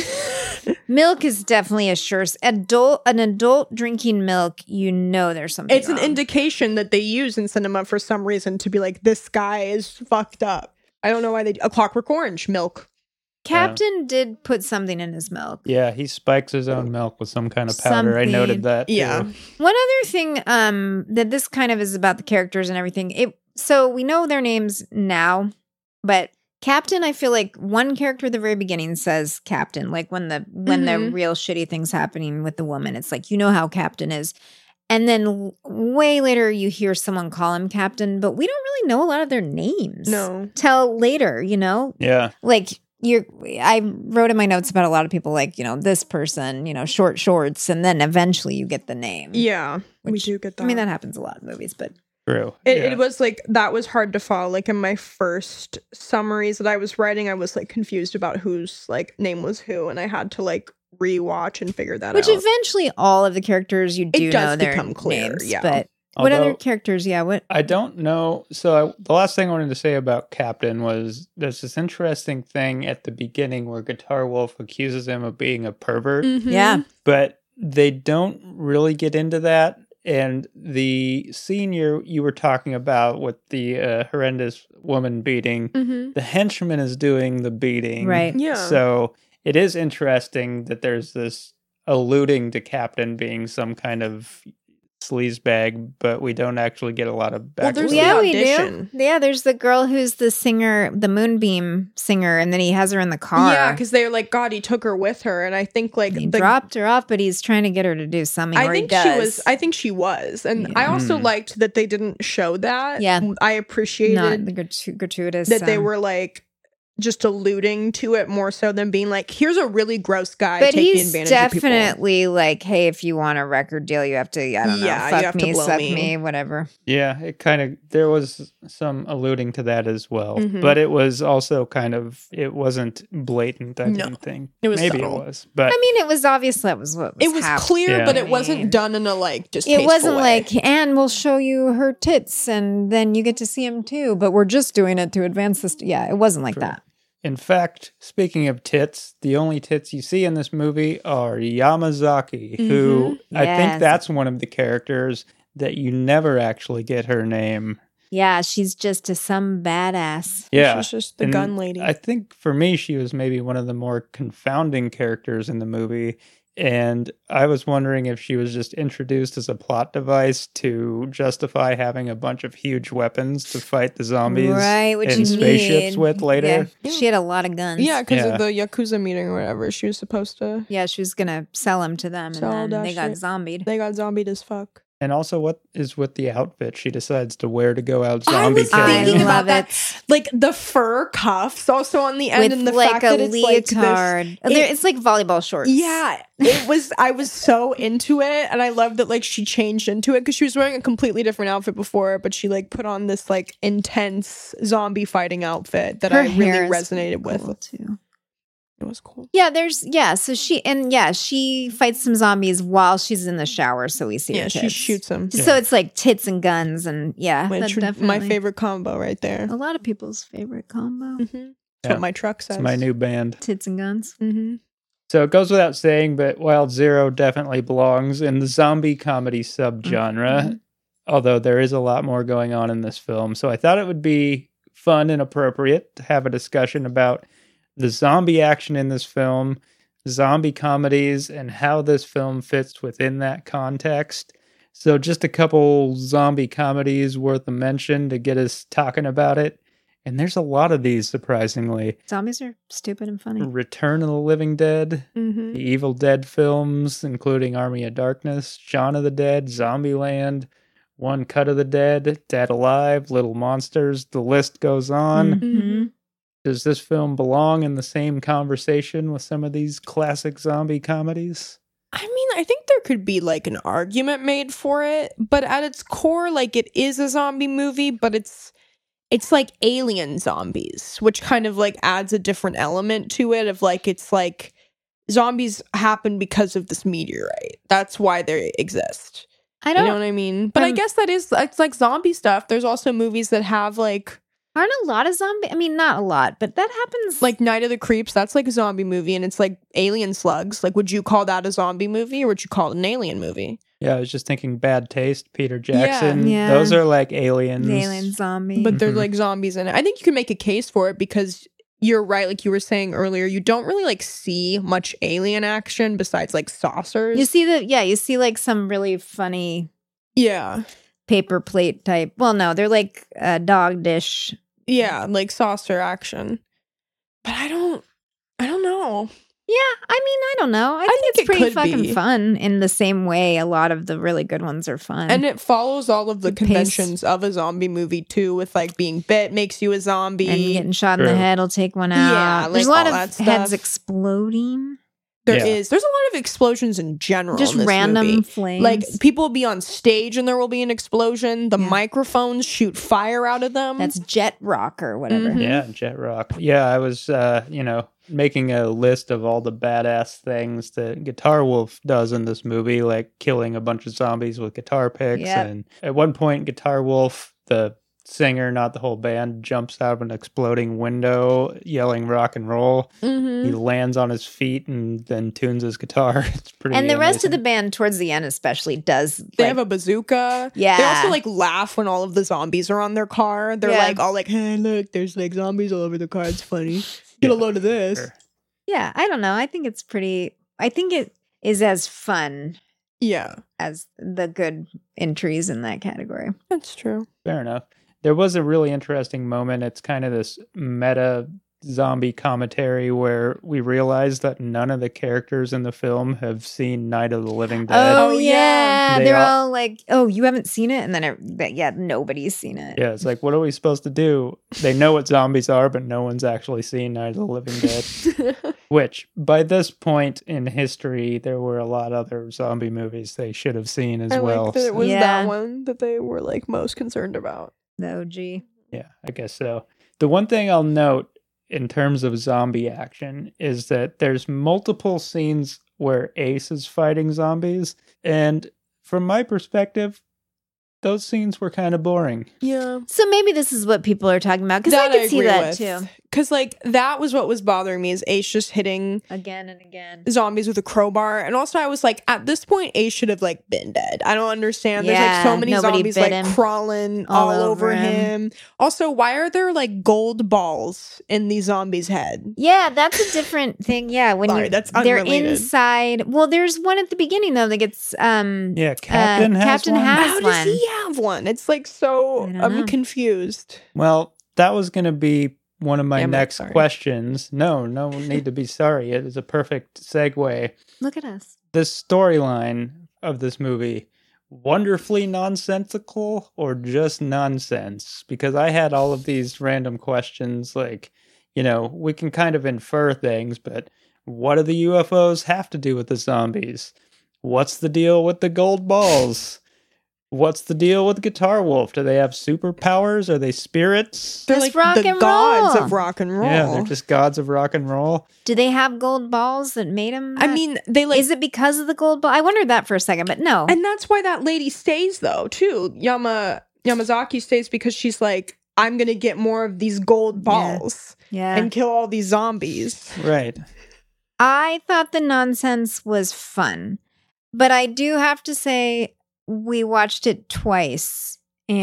Milk is definitely a sure s- adult. An adult drinking milk, you know, there's something. It's an wrong. indication that they use in cinema for some reason to be like, this guy is fucked up. I don't know why they. A Clockwork Orange milk. Captain did put something in his milk. Yeah, he spikes his own milk with some kind of powder. I Something. noted that. too. Yeah. One other thing, um, that this kind of is about the characters and everything. It so we know their names now, but Captain, I feel like one character at the very beginning says Captain, like when the when the Mhm. real shitty things happening with the woman. It's like, you know how Captain is. And then w- way later you hear someone call him Captain, but we don't really know a lot of their names. No. Till later, you know? Yeah. Like you're I wrote in my notes about a lot of people like, you know, this person, you know, short shorts, and then eventually you get the name. Yeah, we Which- do get that. I mean, that happens a lot in movies, but True. It, yeah. it was like that was hard to follow. Like in my first summaries that I was writing, I was like confused about whose like name was who, and I had to like rewatch and figure that which out. eventually all of the characters you do does know their become clear, names. yeah. But what Although- other characters? Yeah, what? I don't know. So I, the last thing I wanted to say about Captain was there's this interesting thing at the beginning where Guitar Wolf accuses him of being a pervert, Mhm. Yeah, but they don't really get into that. And the scene you you were talking about with the uh, horrendous woman beating, Mhm. the henchman is doing the beating. right. Yeah. So it is interesting that there's this alluding to Captain being some kind of sleazebag, but we don't actually get a lot of backstory. Well, there's yeah, the we audition. do. Yeah, there's the girl who's the singer, the Moonbeam singer, and then he has her in the car. Yeah, because they're like, God, he took her with her, and I think like he the, dropped her off, but he's trying to get her to do something. I or think he she does. was. I think she was, and Yeah. I also Hmm. liked that they didn't show that. Yeah. I appreciated not the gratu- gratuitous. that they um, were like just alluding to it more so than being like, here's a really gross guy But taking he's advantage of people. definitely like, hey, if you want a record deal, you have to, I don't know, Yeah, you fuck have to me, blow suck me. me. whatever. Yeah, it kind of, there was some alluding to that as well. Mhm. But it was also kind of, it wasn't blatant, I No, didn't think. it was Maybe subtle. it was. But I mean, it was obvious that was what was It was happening. clear, Yeah. but it wasn't done in a like distasteful It wasn't way. like, and we'll show you her tits and then you get to see them too, but we're just doing it to advance this. Yeah, it wasn't like True. that. in fact, speaking of tits, the only tits you see in this movie are Yamazaki, who I Yes. think that's one of the characters that you never actually get her name. Yeah, she's just a some badass. Yeah. She's just the And gun lady. I think for me, she was maybe one of the more confounding characters in the movie. And I was wondering if she was just introduced as a plot device to justify having a bunch of huge weapons to fight the zombies Right, which in you spaceships need. with later. Yeah, she had a lot of guns. yeah, because Yeah. of the Yakuza meeting or whatever. She was supposed to. Yeah, she was gonna sell them to them, Sell and then that they got shit. zombied. They got zombied as fuck. And also, what is with the outfit she decides to wear to go out I zombie was killing? thinking I about love that. it. Like the fur cuffs also on the end, With and the like fact a that it's like this. leotard. Oh, there- it's like volleyball shorts. Yeah, it was. I was so into it, and I love that like she changed into it because she was wearing a completely different outfit before, but she like put on this like intense zombie fighting outfit that Her I really hair is resonated with. cool, too. It was cool. Yeah, there's yeah. So she and yeah, she fights some zombies while she's in the shower. So we see Yeah, her she tits. shoots them. So it's like tits and guns, and yeah, that Which definitely my favorite combo right there. A lot of people's favorite combo: Mm-hmm. That's Yeah. what my truck says. It's my new band. tits and guns. Mm-hmm. So it goes without saying, but Wild Zero definitely belongs in the zombie comedy subgenre, Mhm. although there is a lot more going on in this film. So I thought it would be fun and appropriate to have a discussion about the zombie action in this film, zombie comedies, and how this film fits within that context. So just a couple zombie comedies worth a mention to get us talking about it. And there's a lot of these, surprisingly. Zombies are stupid and funny. Return of the Living Dead, Mm-hmm. the Evil Dead films, including Army of Darkness, Shaun of the Dead, Zombieland, One Cut of the Dead, Dead Alive, Little Monsters, the list goes on. Mm-hmm. Does this film belong in the same conversation with some of these classic zombie comedies? I mean, I think there could be like an argument made for it, but at its core, like it is a zombie movie, but it's it's like alien zombies, which kind of like adds a different element to it of like it's like zombies happen because of this meteorite. That's why they exist. I You don't. know what I mean? But I Um, guess that is it's like zombie stuff. There's also movies that have like Aren't a lot of zombie? I mean, not a lot, but that happens. like Night of the Creeps. That's like a zombie movie, and it's like alien slugs. Like, would you call that a zombie movie, or would you call it an alien movie? Yeah, I was just thinking Bad Taste, Peter Jackson. Yeah. Those are like aliens. the alien zombie. But there's Mhm. like zombies in it. I think you can make a case for it because you're right. Like you were saying earlier, you don't really like see much alien action besides like saucers. you see the yeah, you see like some really funny yeah, paper plate type. Well, no, they're like uh, dog dish. yeah, like saucer action. But I don't, I don't know. Yeah, I mean, I don't know. I, think, think it's it pretty could fucking be. fun in the same way a lot of the really good ones are fun. And it follows all of the The pace. conventions of a zombie movie too, with like being bit makes you a zombie. and getting shot in the True. head will take one Yeah, out. There's like a lot all of that heads stuff. exploding. There Yeah. is. There's a lot of explosions in general. Just in this random movie. flames. Like people will be on stage and there will be an explosion. The Yeah. microphones shoot fire out of them. That's jet rock or whatever. Mhm. Yeah, Jet Rock. Yeah, I was, uh, you know, making a list of all the badass things that Guitar Wolf does in this movie, like killing a bunch of zombies with guitar picks. Yep. And at one point, Guitar Wolf, the singer, not the whole band, jumps out of an exploding window yelling rock and roll. Mhm. He lands on his feet and then tunes his guitar. It's pretty And the rest of the amazing. band, towards the end especially, does They like, have a bazooka. Yeah. They also like laugh when all of the zombies are on their car. They're Yeah. like all like, hey, look, there's like zombies all over the car. It's funny. Get a Yeah, load of this. sure. yeah. I don't know. I think it's pretty. I think it is as fun Yeah, as the good entries in that category. that's true. Fair enough. There was a really interesting moment. It's kind of this meta zombie commentary where we realize that none of the characters in the film have seen Night of the Living Dead. Oh, Oh, yeah. yeah. They They're all- all like, oh, you haven't seen it? And then, it, but yeah, nobody's seen it. Yeah, it's like, what are we supposed to do? They know what zombies are, but no one's actually seen Night of the Living Dead. Which, by this point in history, there were a lot of other zombie movies they should have seen as I well. like that it was Yeah. that one that they were like most concerned about. The O G. Yeah, I guess so. The one thing I'll note in terms of zombie action is that there's multiple scenes where Ace is fighting zombies. And from my perspective, those scenes were kind of boring. Yeah. So maybe this is what people are talking about because I That could see agree that with. too. Because, like, that was what was bothering me is Ace just hitting Again and again. zombies with a crowbar. And also, I was like, at this point, Ace should have, like, been dead. I don't understand. There's, like, Yeah, so many nobody zombies, bit like, him. crawling All all, over over him. him. Also, why are there, like, gold balls in these zombies' head? Yeah, that's a different thing. Yeah, when Sorry, you that's they're unrelated. inside. Well, there's one at the beginning though that gets um Yeah, Captain has Captain one. has- How does one. he have one? It's, like, so... I don't I'm know. confused. Well, that was going to be one of my Yeah, I'm next sorry. questions. No, no need to be sorry. It is a perfect segue. look at us. The storyline of this movie, wonderfully nonsensical or just nonsense? Because I had all of these random questions like, you know, we can kind of infer things, but what do the U F Os have to do with the zombies? What's the deal with the gold balls? What's the deal with Guitar Wolf? Do they have superpowers? Are they spirits? They're Just like rock the and gods roll. of rock and roll. Yeah, they're just gods of rock and roll. Do they have gold balls that made them? I mean, they like... is it because of the gold ball? I wondered that for a second, but no. And that's why that lady stays, though, too. Yama Yamazaki stays because she's like, I'm gonna get more of these gold balls yeah. and kill all these zombies. Right. I thought the nonsense was fun, but I do have to say we watched it twice,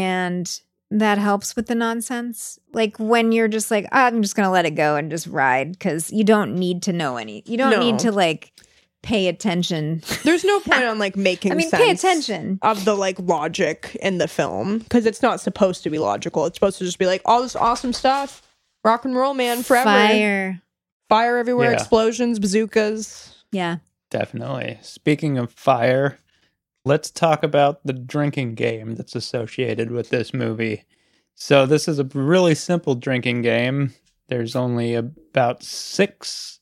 and that helps with the nonsense. Like when you're just like, I'm just gonna let it go and just ride because you don't need to know any. You don't No. need to like pay attention. There's no point on like making I mean, sense pay attention. of the like logic in the film because it's not supposed to be logical. It's supposed to just be like all this awesome stuff, rock and roll, man, forever, Fire. Fire everywhere, Yeah. explosions, bazookas. Yeah. Definitely. Speaking of fire, let's talk about the drinking game that's associated with this movie. So this is a really simple drinking game. There's only about six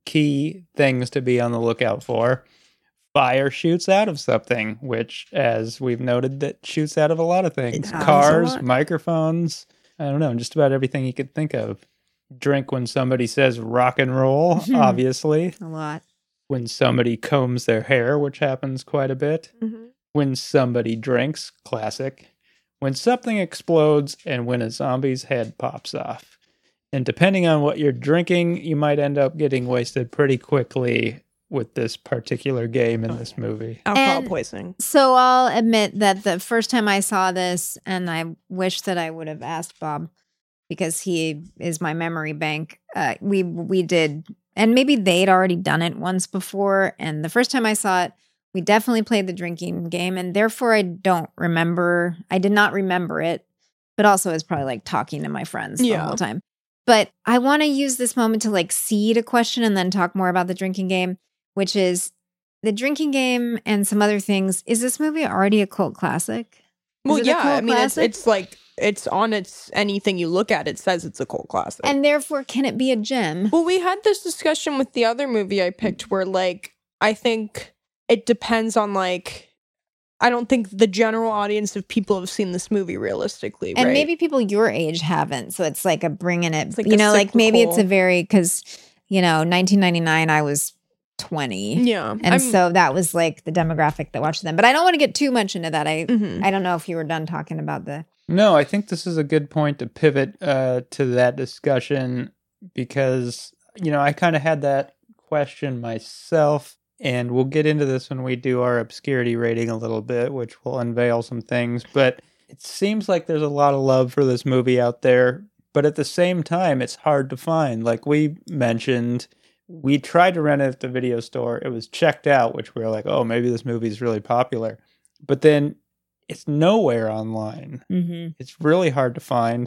key things to be on the lookout for. Fire shoots out of something, which, as we've noted, that shoots out of a lot of things. happens a Cars, lot. microphones, I don't know, just about everything you could think of. Drink when somebody says rock and roll, obviously. A lot. When somebody combs their hair, which happens quite a bit. Mm-hmm. When somebody drinks, classic. When something explodes, and when a zombie's head pops off. And depending on what you're drinking, you might end up getting wasted pretty quickly with this particular game in this movie. Alcohol And- poisoning. So I'll admit that the first time I saw this, and I wish that I would have asked Bob because he is my memory bank. Uh, we we did, and maybe they'd already done it once before. And the first time I saw it, we definitely played the drinking game, and therefore I don't remember. I did not remember it, but also it's probably like talking to my friends the Yeah. whole time. But I want to use this moment to like seed a question and then talk more about the drinking game, which is the drinking game and some other things. Is this movie already a cult classic? Is Well, it a yeah. cult I mean, it's, classic? it's like it's on its anything you look at, it says it's a cult classic. And therefore, can it be a gem? Well, we had this discussion with the other movie I picked where, like, I think it depends on, like, I don't think the general audience of people have seen this movie realistically, And right? maybe people your age haven't. So it's like a bringing it, It's like you a know, like maybe it's a cyclical- very, because, you know, nineteen ninety-nine, I was twenty. yeah. And I'm- so that was like the demographic that watched them. But I don't want to get too much into that. I Mhm. I don't know if you were done talking about the. No, I think this is a good point to pivot uh, to that discussion because, you know, I kind of had that question myself, and we'll get into this when we do our obscurity rating a little bit, which will unveil some things. But it seems like there's a lot of love for this movie out there, but at the same time, it's hard to find. Like we mentioned, we tried to rent it at the video store. It was checked out, which we were like, oh, maybe this movie is really popular. But then it's nowhere online. Mm-hmm. It's really hard to find.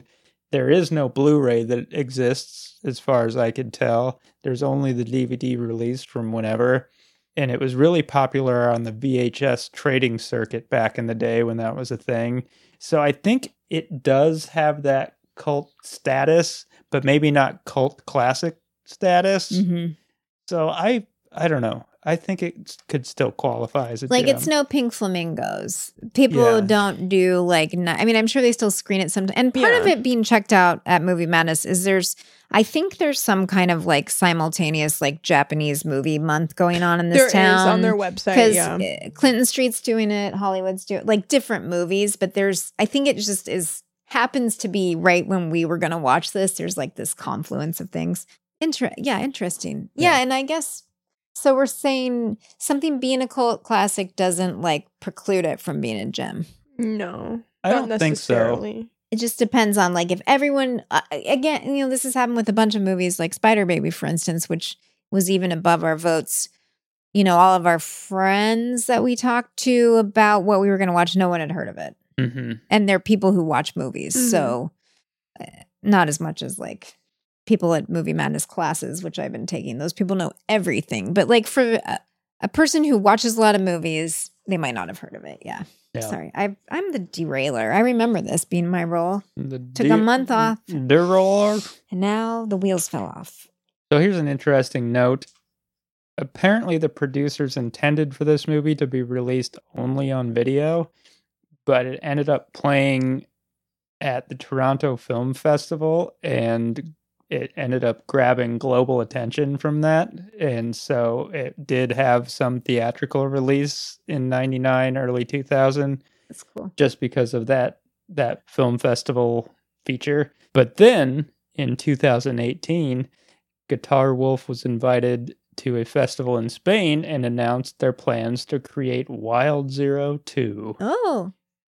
there is no Blu-ray that exists as far as I can tell. There's only the D V D released from whenever. And it was really popular on the V H S trading circuit back in the day when that was a thing. So I think it does have that cult status, but maybe not cult classic status. Mm-hmm. So I I don't know. I think it could still qualify as a Like, gem. it's no Pink Flamingos. People Yeah. don't do like, n- I mean, I'm sure they still screen it sometimes. And part of Yeah. it being checked out at Movie Madness is there's, I think there's some kind of like simultaneous like Japanese movie month going on in this There is town. on their website. Because Yeah. Clinton Street's doing it, Hollywood's doing like different movies, but there's, I think it just is, happens to be right when we were going to watch this. There's like this confluence of things. Inter- yeah, interesting. Yeah, Yeah. and I guess, so we're saying something being a cult classic doesn't like preclude it from being a gem. No. I not don't think so. necessarily. It just depends on like if everyone, uh, again, you know, this has happened with a bunch of movies like Spider Baby, for instance, which was even above our votes. You know, all of our friends that we talked to about what we were going to watch, no one had heard of it. Mm-hmm. And they're people who watch movies. Mhm. So uh, not as much as like people at Movie Madness classes, which I've been taking. Those people know everything. But like for a, a person who watches a lot of movies, they might not have heard of it. Yeah. Yeah. Sorry. I, I'm the derailer. I remember this being my role. The Took a month off. Derailer. And now the wheels fell off. So here's an interesting note. Apparently, the producers intended for this movie to be released only on video, but it ended up playing at the Toronto Film Festival, and it ended up grabbing global attention from that. And so it did have some theatrical release in ninety-nine, early two thousand, That's cool. just because of that that film festival feature. But then in two thousand eighteen, Guitar Wolf was invited to a festival in Spain and announced their plans to create Wild Zero two. Oh.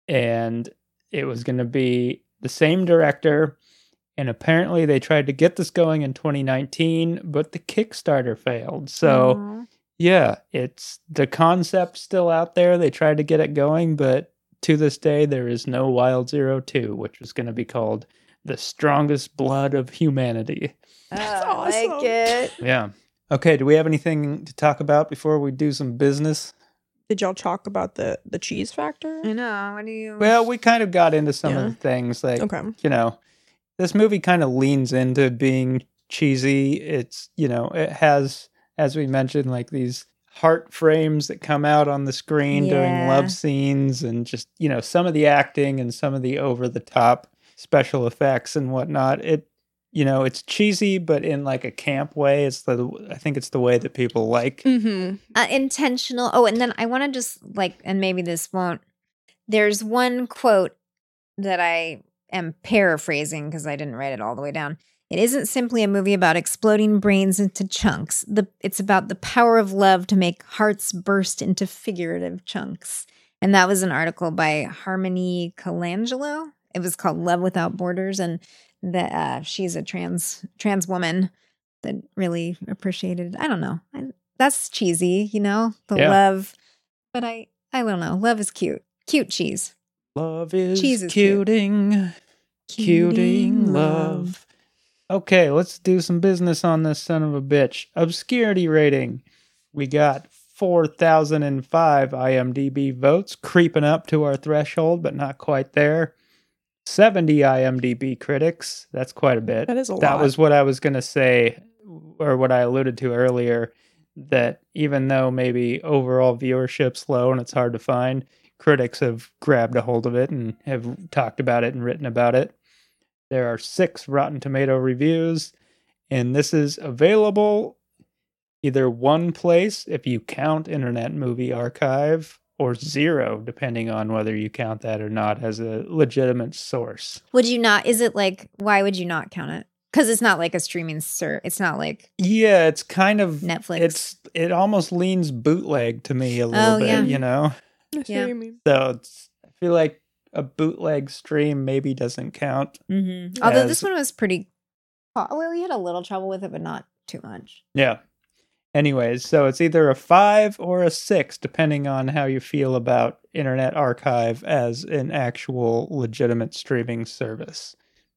And it was going to be the same director. And apparently they tried to get this going in twenty nineteen, but the Kickstarter failed. So Aw. yeah, it's the concept still out there. They tried to get it going, but to this day, there is no Wild Zero two, which was going to be called The Strongest Blood of Humanity. That's I awesome. like it. Yeah. Okay, do we have anything to talk about before we do some business? Did y'all talk about the the cheese factor? I know. What do you? Well, we kind of got into some Yeah. of the things. Like, Okay. you know, this movie kind of leans into being cheesy. It's, you know, it has, as we mentioned, like these heart frames that come out on the screen during Yeah. love scenes, and just, you know, some of the acting and some of the over the top special effects and whatnot. It, you know, it's cheesy, but in like a camp way. It's the, I think it's the way that people like. Mm-hmm. Uh, intentional. Oh, and then I want to just like, and maybe this won't. There's one quote that I am paraphrasing because I didn't write it all the way down. It isn't simply a movie about exploding brains into chunks. The it's about the power of love to make hearts burst into figurative chunks. And that was an article by Harmony Colangelo. It was called Love Without Borders, and that uh, she's a trans trans woman that really appreciated. I don't know. I, that's cheesy, you know, the Yeah. love. But I, I don't know. Love is cute. Cute cheese. Love is, Cheese is cute. cuting. Cuting love. Okay, let's do some business on this son of a bitch. Obscurity rating. We got four thousand five IMDb votes, creeping up to our threshold, but not quite there. seventy IMDb critics. That's quite a bit. That is a That lot. was what I was going to say, or what I alluded to earlier, that even though maybe overall viewership's low and it's hard to find, critics have grabbed a hold of it and have talked about it and written about it. There are six Rotten Tomato reviews, and this is available either one place if you count Internet Movie Archive, or zero, depending on whether you count that or not as a legitimate source. Would you not? Is it like, why would you not count it? Because it's not like a streaming ser. It's not like Yeah, it's kind of Netflix. It's it almost leans bootleg to me a little Oh, bit, yeah. you know. I see Yeah. what you mean. So it's, I feel like a bootleg stream maybe doesn't count. Mm-hmm. Although As- this one was pretty. Oh, well, we had a little trouble with it, but not too much. Yeah. Anyways, so it's either a five or a six, depending on how you feel about Internet Archive as an actual legitimate streaming service.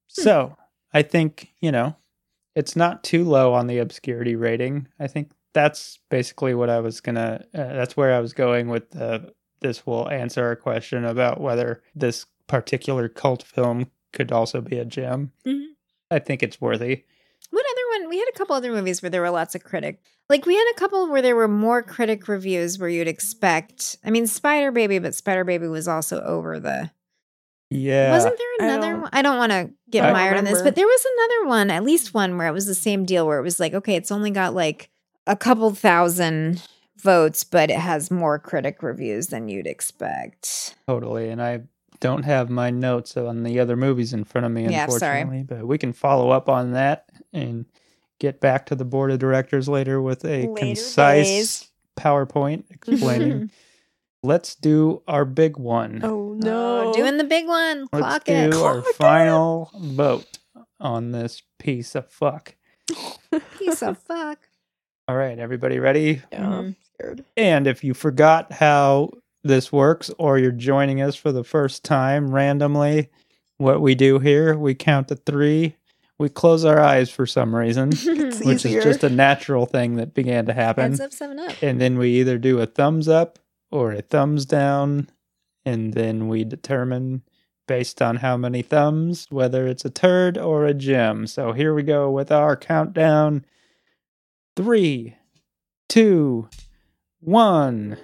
So I think, you know, it's not too low on the obscurity rating. I think that's basically what I was going to, uh, that's where I was going with the, this will answer our question about whether this particular cult film could also be a gem. Mm-hmm. I think it's worthy. What other one? We had a couple other movies where there were lots of critic. Like we had a couple where there were more critic reviews where you'd expect. I mean, Spider Baby, but Spider Baby was also over the. Yeah. Wasn't there I another don't- one? I don't want to get I mired on this, remember. but there was another one, at least one, where it was the same deal where it was like, okay, it's only got like a couple thousand votes, but it has more critic reviews than you'd expect. Totally. And I don't have my notes on the other movies in front of me, Yeah, sorry. unfortunately, but we can follow up on that and get back to the board of directors later with a Later concise days. PowerPoint explaining. Let's do our big one. Oh no. Oh, doing the big one. Let's Clock do it. our Clock it. final vote on this piece of fuck. Piece of fuck. All right, everybody ready? Yeah, Mhm. I'm scared. And if you forgot how this works or you're joining us for the first time randomly, what we do here, we count to three. We close our eyes for some reason, It's which easier. is just a natural thing that began to happen. Heads up, seven up. And then we either do a thumbs up or a thumbs down. And then we determine based on how many thumbs, whether it's a turd or a gem. So here we go with our countdown. Three, two, one.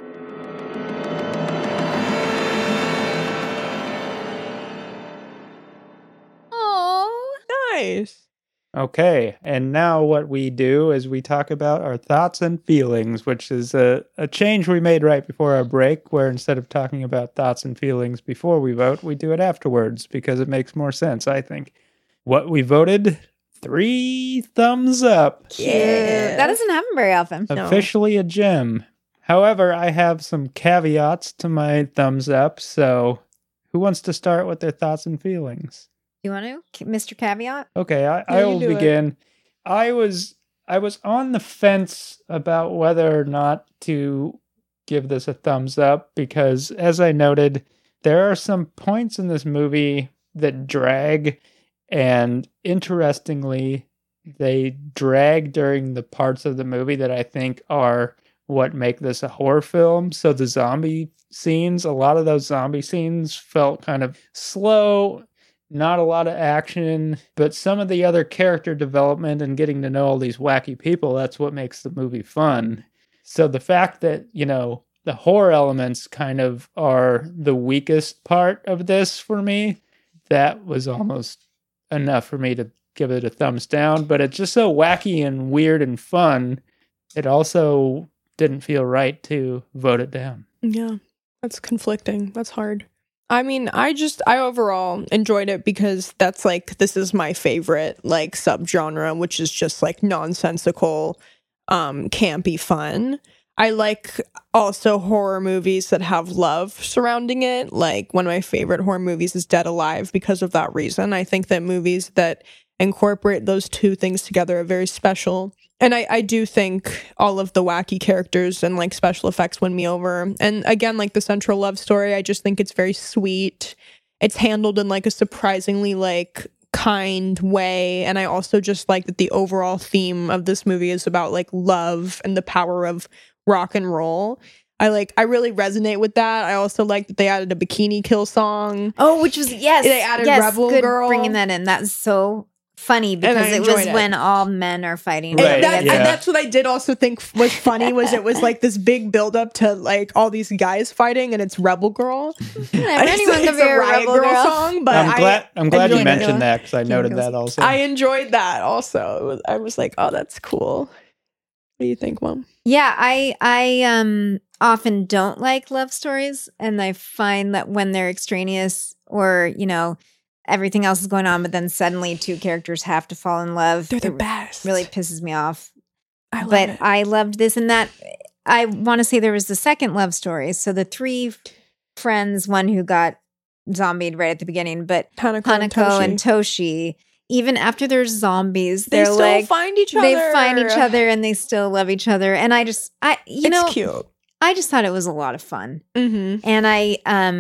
Oh. Nice. Okay, and now what we do is we talk about our thoughts and feelings, which is a, a change we made right before our break, where instead of talking about thoughts and feelings before we vote, we do it afterwards because it makes more sense, I think. What we voted, three thumbs up. Yeah. That doesn't happen very often. No. Officially a gem. However, I have some caveats to my thumbs up, so who wants to start with their thoughts and feelings? You want to, K- Mister Caveat? Okay, I, Yeah, I you will do it. begin. I was I was on the fence about whether or not to give this a thumbs up because, as I noted, there are some points in this movie that drag, and interestingly, they drag during the parts of the movie that I think are what make this a horror film. So the zombie scenes, a lot of those zombie scenes felt kind of slow. Not a lot of action, but some of the other character development and getting to know all these wacky people, that's what makes the movie fun. So the fact that, you know, the horror elements kind of are the weakest part of this for me, that was almost enough for me to give it a thumbs down. But it's just so wacky and weird and fun, it also didn't feel right to vote it down. Yeah. That's conflicting. That's hard. I mean, I just, I overall enjoyed it because that's like, this is my favorite, like, subgenre, which is just like nonsensical, um, campy fun. I like also horror movies that have love surrounding it. Like, one of my favorite horror movies is Dead Alive because of that reason. I think that movies that incorporate those two things together are very special. And I, I do think all of the wacky characters and like special effects win me over. And again, like the central love story, I just think it's very sweet. It's handled in like a surprisingly like kind way. And I also just like that the overall theme of this movie is about like love and the power of rock and roll. I like, I really resonate with that. I also like that they added a Bikini Kill song. Oh, which was, yes. They added yes, Rebel good Girl. bringing that in. That's so funny I because it was enjoyed it. when all men are fighting. And, Right, that, yeah. and that's what I did also think was funny was it was like this big build up to like all these guys fighting and it's Rebel Girl. Anyone It's can be a Riot rebel girl. song, but I'm I, glad I'm glad you enjoyed it. mentioned that because I noted that also. I enjoyed that also. It was, I was like, oh, that's cool. What do you think, Mom? Yeah, I I um often don't like love stories, and I find that when they're extraneous or, you know, everything else is going on, but then suddenly two characters have to fall in love, They're the it best. really pisses me off. I love But it. I loved this and that. I want to say there was the second love story. So the three f- friends, one who got zombied right at the beginning, but Hanako, and Hanako Toshi. and Toshi, even after there's zombies, They they're still like find each other. they find each other and they still love each other. And I just, I, you it's know, cute. I just thought it was a lot of fun. Mm-hmm. And I, um,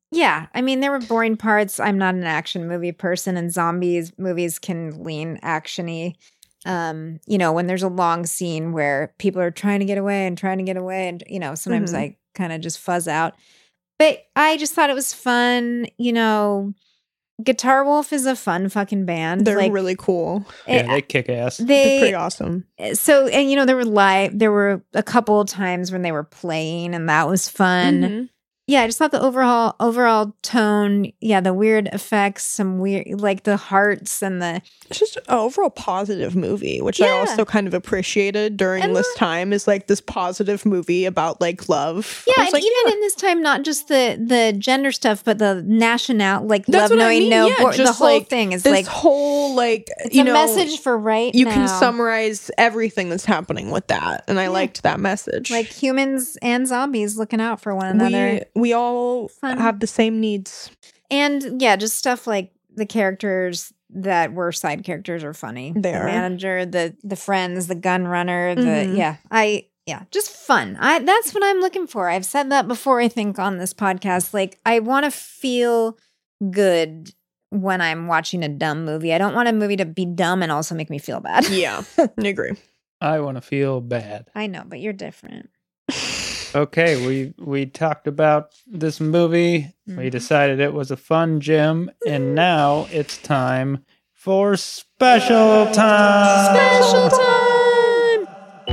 Yeah, I mean, there were boring parts. I'm not an action movie person, and zombies movies can lean actiony. Um, you know, when there's a long scene where people are trying to get away and trying to get away, and you know, sometimes Mhm. I kind of just fuzz out. But I just thought it was fun. You know, Guitar Wolf is a fun fucking band. They're like, really cool. Yeah, it- they kick ass. They're pretty they awesome. so and you know there were live. There were a couple of times when they were playing, and that was fun. Mhm. Yeah, I just thought the overall overall tone, yeah, the weird effects, some weird like the hearts and the It's just an overall positive movie, which I Yeah. also kind of appreciated during And this the- time is like this positive movie about like love. I yeah, was and like, even in this time, not just the the gender stuff, but the national like That's love what I knowing mean, no yeah, bor- the just, whole like, thing is this like whole like it's you a know message for right you now. can summarize everything that's happening with that, and I liked that message. like humans and zombies looking out for one another. we we all Fun. have the same needs. And yeah, just stuff like the characters that were side characters are funny. They the are. manager, the the friends, the gun runner, the Mhm. yeah. I yeah, just fun. I that's what I'm looking for. I've said that before, I think, on this podcast. Like I want to feel good when I'm watching a dumb movie. I don't want a movie to be dumb and also make me feel bad. Yeah, I agree. I want to feel bad. I know, but you're different. Okay, we we talked about this movie. We Mhm. decided it was a fun gym, and now it's time for special time. Special time.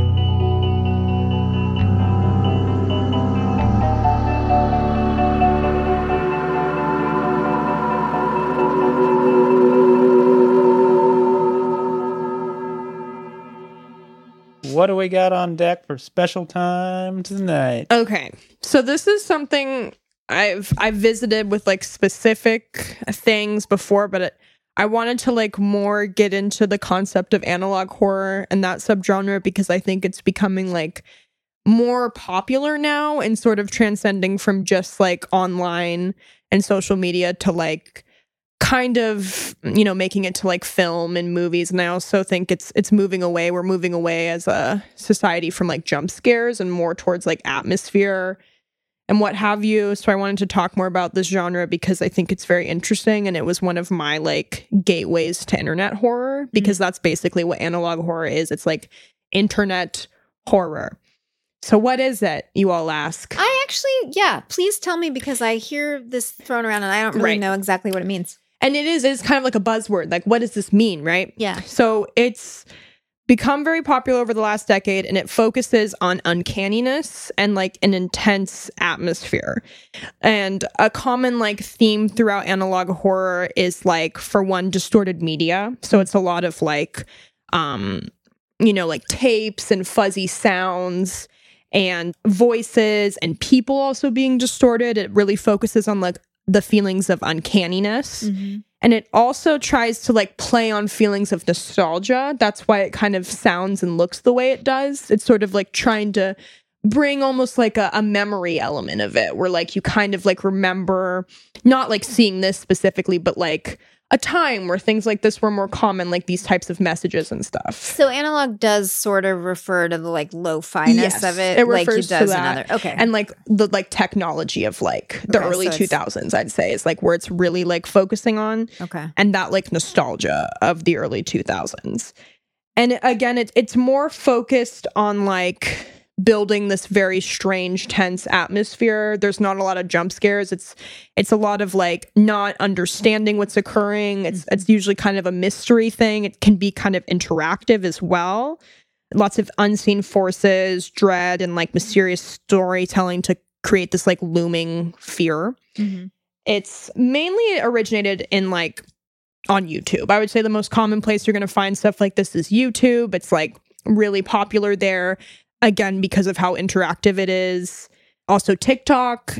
What do we got on deck for special time tonight? Okay. So this is something I've I've visited with like specific things before, but it, I wanted to like more get into the concept of analog horror and that subgenre because I think it's becoming like more popular now and sort of transcending from just like online and social media to like kind of, you know, making it to like film and movies. And I also think it's it's moving away. We're moving away as a society from like jump scares and more towards like atmosphere and what have you. So I wanted to talk more about this genre because I think it's very interesting. And it was one of my like gateways to internet horror because that's basically what analog horror is. It's like internet horror. So what is it, you all ask? I actually, yeah, please tell me because I hear this thrown around and I don't really Right. know exactly what it means. And it is it's kind of like a buzzword. Like, what does this mean, right? Yeah. So it's become very popular over the last decade and it focuses on uncanniness and like an intense atmosphere. And a common like theme throughout analog horror is like, for one, distorted media. So it's a lot of like, um, you know, like tapes and fuzzy sounds and voices and people also being distorted. It really focuses on like the feelings of uncanniness. Mm-hmm. And it also tries to like play on feelings of nostalgia. That's why it kind of sounds and looks the way it does. It's sort of like trying to bring almost like a, a memory element of it where like you kind of like remember not like seeing this specifically, but like a time where things like this were more common, like these types of messages and stuff. So analog does sort of refer to the like lo-fi-ness Yes, of it, it like refers it to does that. another. Okay, And like the like technology of like the Okay, early so it's- two thousands, I'd say, is like where it's really like focusing on. okay, And that like nostalgia of the early two thousands. And again, it, it's more focused on like building this very strange, tense atmosphere. There's not a lot of jump scares. It's it's a lot of like not understanding what's occurring. It's Mm-hmm. it's usually kind of a mystery thing. It can be kind of interactive as well. Lots of unseen forces, dread, and like mysterious storytelling to create this like looming fear. mm-hmm. It's mainly originated in like on YouTube. I would say the most common place you're going to find stuff like this is YouTube. It's like really popular there, again, because of how interactive it is. Also TikTok,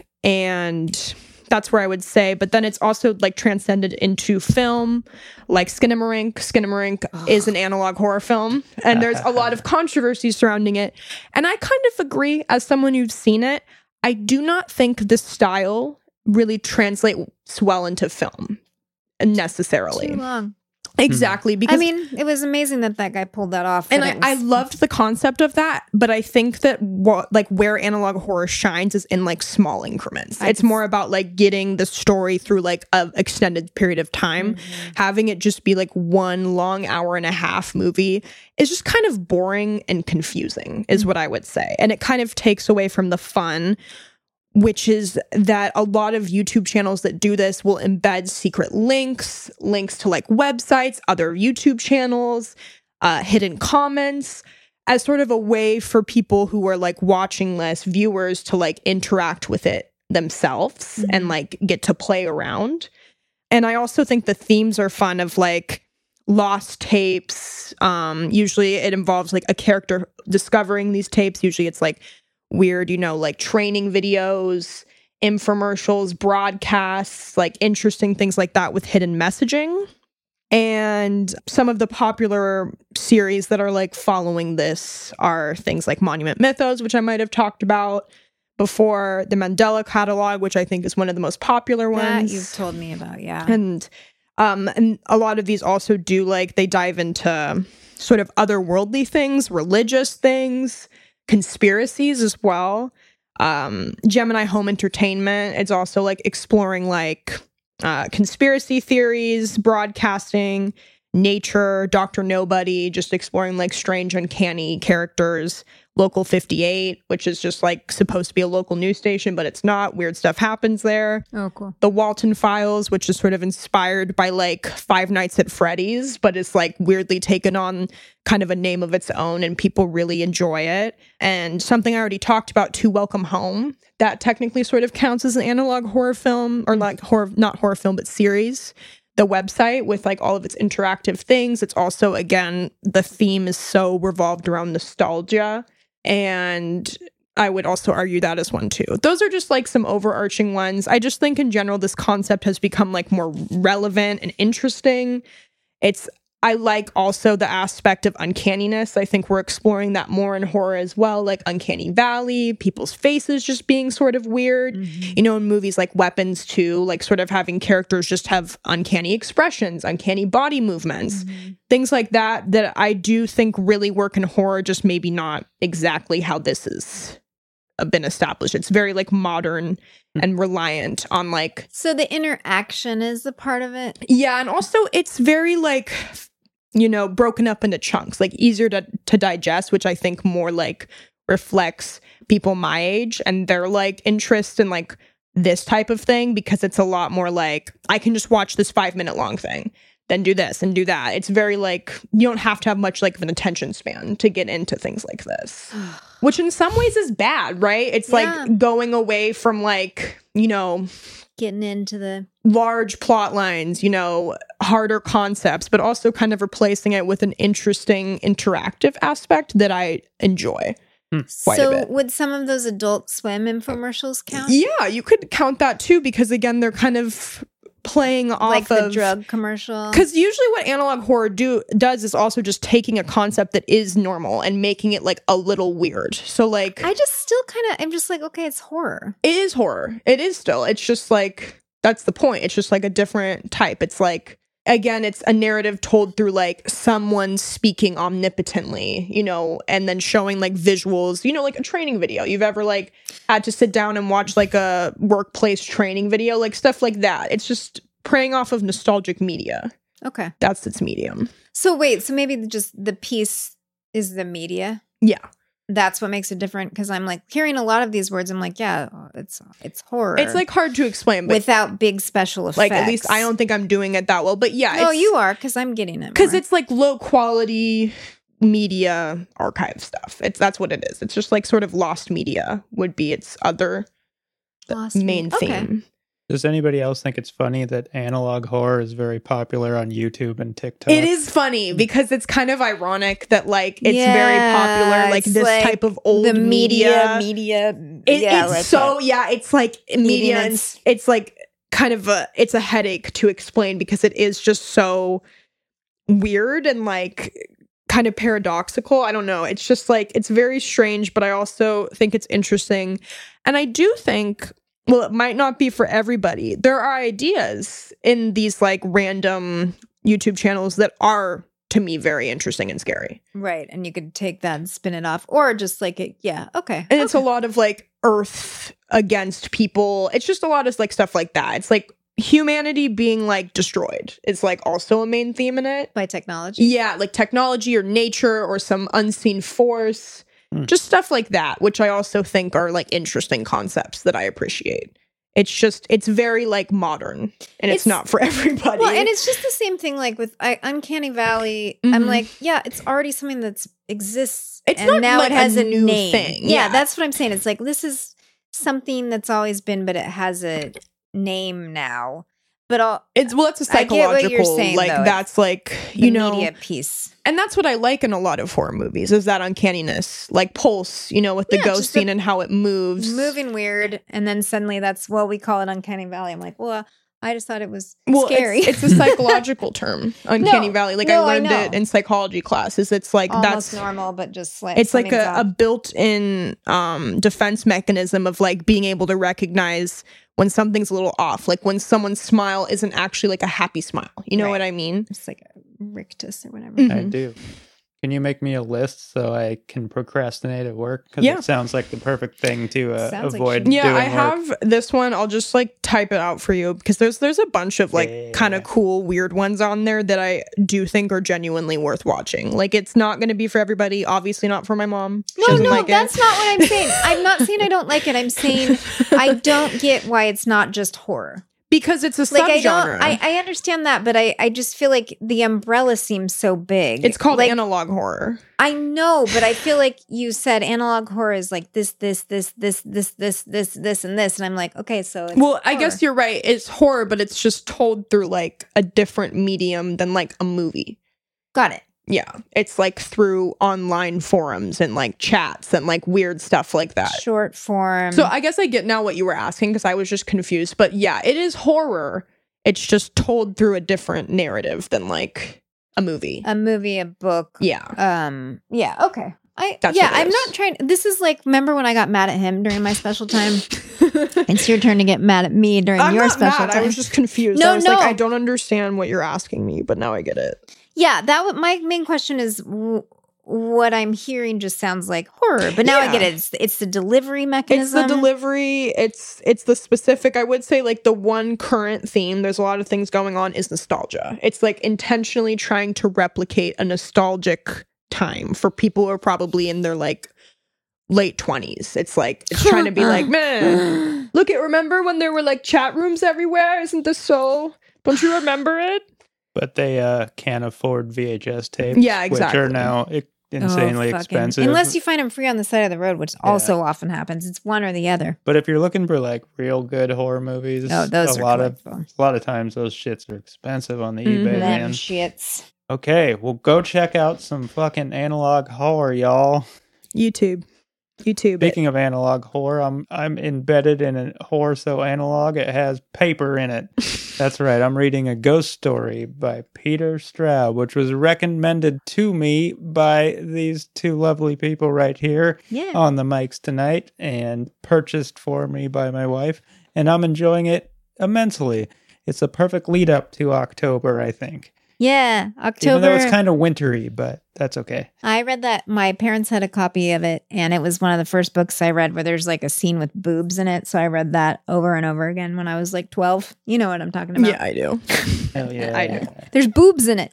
and that's where I would say. But then it's also like transcended into film, like Skinamarink. Skinamarink is an analog horror film, and there's a lot of controversy surrounding it. And I kind of agree, as someone who's seen it, I do not think this style really translates well into film necessarily. Too long. Exactly. Because I mean, it was amazing that that guy pulled that off. and but I, it I was- loved the concept of that, but I think that what like where analog horror shines is in like small increments. I It's can more about like getting the story through like a extended period of time. Mm-hmm. Having it just be like one long hour and a half movie is just kind of boring and confusing, is what I would say. And it kind of takes away from the fun, which is that a lot of YouTube channels that do this will embed secret links, links to like websites, other YouTube channels, uh, hidden comments, as sort of a way for people who are like watching less viewers to like interact with it themselves Mhm. and like get to play around. And I also think the themes are fun of like lost tapes. Um, usually it involves like a character discovering these tapes. Usually it's like weird, you know, like training videos, infomercials, broadcasts, like interesting things like that with hidden messaging. And some of the popular series that are like following this are things like Monument Mythos, which I might have talked about before, the Mandela Catalog, which I think is one of the most popular that ones. you've told me about, yeah. And um and a lot of these also do like they dive into sort of otherworldly things, religious things, conspiracies as well. Um Gemini Home Entertainment, it's also like exploring like uh conspiracy theories, broadcasting, nature, Doctor Nobody, just exploring like strange, uncanny characters. Local fifty-eight, which is just like supposed to be a local news station, but it's not. Weird stuff happens there. Oh, cool. The Walton Files, which is sort of inspired by like Five Nights at Freddy's, but it's like weirdly taken on kind of a name of its own, and people really enjoy it. And something I already talked about, To Welcome Home, that technically sort of counts as an analog horror film, or like horror, not horror film, but series. The website with like all of its interactive things. It's also, again, the theme is so revolved around nostalgia. And I would also argue that as one too. Those are just like some overarching ones. I just think in general, this concept has become like more relevant and interesting. It's, I like also the aspect of uncanniness. I think we're exploring that more in horror as well, like Uncanny Valley, people's faces just being sort of weird. Mm-hmm. You know, in movies like Weapons too, like sort of having characters just have uncanny expressions, uncanny body movements, Mm-hmm. things like that, that I do think really work in horror, just maybe not exactly how this has been established. It's very like modern and reliant on like, So the interaction is a part of it? yeah, and also it's very like, you know, broken up into chunks, like easier to, to digest, which I think more like reflects people my age and their like interest in like this type of thing, because it's a lot more like, I can just watch this five minute long thing, then do this and do that. It's very like, you don't have to have much like of an attention span to get into things like this, which in some ways is bad, right? It's Yeah. like going away from like, you know, Getting into the large plot lines, you know, harder concepts, but also kind of replacing it with an interesting interactive aspect that I enjoy quite a So bit. would some of those Adult Swim infomercials count? Yeah, you could count that too, because again, they're kind of playing off Like the of drug commercial? Because usually what analog horror do does is also just taking a concept that is normal and making it like a little weird. So like I just still kind of, I'm just like, okay, it's horror. it is horror. It is still. It's just like, that's the point. It's just like a different type. It's like, again, it's a narrative told through like someone speaking omnipotently, you know, and then showing like visuals, you know, like a training video. You've ever like had to sit down and watch like a workplace training video, like stuff like that. It's just preying off of nostalgic media. Okay. That's its medium. So wait, so maybe just the piece is the media? Yeah. That's what makes it different, because I'm like hearing a lot of these words. I'm like, yeah, it's it's horror. It's like hard to explain, but without big special effects. like at least I don't think I'm doing it that well. But yeah, No, it's, you are, because I'm getting it. because more. it's like low quality media archive stuff. It's that's what it is. It's just like sort of lost media would be its other Lost main me- okay. theme. Does anybody else think it's funny that analog horror is very popular on YouTube and TikTok? It is funny because it's kind of ironic that like it's very Yeah, popular, like it's this like type of old the media. media, It- yeah, it's like so yeah, it's like media, and Neediness. s- it's like kind of a it's a headache to explain because it is just so weird and like kind of paradoxical. I don't know. It's just like it's very strange, but I also think it's interesting, and I do think. Well, it might not be for everybody. There are ideas in these like random YouTube channels that are, to me, very interesting and scary. Right. And you could take that and spin it off, or just like it. Yeah. Okay. And it's a lot of like Earth against people. It's just a lot of like stuff like that. It's like humanity being like destroyed. It's like also a main theme in it. By technology. Yeah, like technology or nature or some unseen force. Mm. Just stuff like that, which I also think are like interesting concepts that I appreciate. It's just, it's very like modern, and it's, it's not for everybody. Well, and it's just the same thing like with I, Uncanny Valley. Mm-hmm. I'm like, yeah, it's already something that exists. It's and not now like it has a, a new name. thing. Yeah, yeah, that's what I'm saying. It's like, this is something that's always been, but it has a name now. But I'll, it's well, it's a psychological, I get what you're saying, like though. that's like you the know, media piece. And that's what I like in a lot of horror movies is that uncanniness, like Pulse, you know, with the Yeah, ghost just scene the and how it moves, moving weird, and then suddenly that's well, we call it Uncanny Valley. I'm like, well, I just thought it was well, scary. It's, it's a psychological term, Uncanny No, Valley. Like no, I I learned know. it in psychology classes. It's like almost that's normal, but just like it's like something's a, a off. built-in um, defense mechanism of like being able to recognize when something's a little off, like when someone's smile isn't actually like a happy smile. You know Right. what I mean? It's like a rictus or whatever. Mhm. I do. Can you make me a list so I can procrastinate at work? Because Yeah. it sounds like the perfect thing to uh, Sounds like avoid shit. Yeah, doing I work. have this one. I'll just like type it out for you because there's there's a bunch of like Yeah. kind of cool weird ones on there that I do think are genuinely worth watching. Like it's not going to be for everybody. Obviously not for my mom. She No, doesn't no, like that's it. not what I'm saying. I'm not saying I don't like it. I'm saying I don't get why it's not just horror. Because it's a Like I subgenre. don't, I, I understand that, but I, I just feel like the umbrella seems so big. it's called like, analog horror. I know, but I feel like you said analog horror is like this, this, this, this, this, this, this, this, and this, and I'm like, okay, so it's Well, I horror. guess you're right. It's horror, but it's just told through like a different medium than like a movie. got it. Yeah, it's like through online forums and like chats and like weird stuff like that. Short form. So I guess I get now what you were asking because I was just confused. But yeah, it is horror. It's just told through a different narrative than like a movie. a movie, a book. Yeah. Um. Yeah. Okay. I That's yeah. what it I'm is. not trying. This is like remember when I got mad at him during my special time. It's your turn to get mad at me during I'm your not special mad. time. I was just confused. No, I was no. like, I don't understand what you're asking me, but now I get it. Yeah, that w- my main question is w- what I'm hearing just sounds like horror, but now I Yeah. get it. It's, it's the delivery mechanism. It's the delivery. It's it's the specific. I would say like the one current theme. There's a lot of things going on. Is nostalgia. It's like intentionally trying to replicate a nostalgic time for people who are probably in their like late twenties. It's like it's trying to be like, man, look at remember when there were like chat rooms everywhere? Isn't this so? Don't you remember it? But they uh, can't afford V H S tapes. Yeah, Which exactly. are now i- Oh, insanely fucking- expensive. Unless you find them free on the side of the road, which also often happens. It's one or the other. But if you're looking for like real good horror movies, Oh, those a are lot of collectible. a lot of times those shits are expensive on the Mhm. eBay, Them man. shits. Okay, well go check out some fucking analog horror, y'all. YouTube, YouTube. it. Speaking of analog horror, I'm I'm embedded in a horror so analog it has paper in it. That's right. I'm reading a ghost story by Peter Straub, which was recommended to me by these two lovely people right here Yeah. on the mics tonight and purchased for me by my wife, and I'm enjoying it immensely. It's a perfect lead up to October, I think. Yeah. October. Even though it's kind of wintry, but that's okay. I read that my parents had a copy of it, and it was one of the first books I read where there's like a scene with boobs in it. So I read that over and over again when I was like twelve. You know what I'm talking about. Yeah, I do. Hell yeah. I do. There's boobs in it.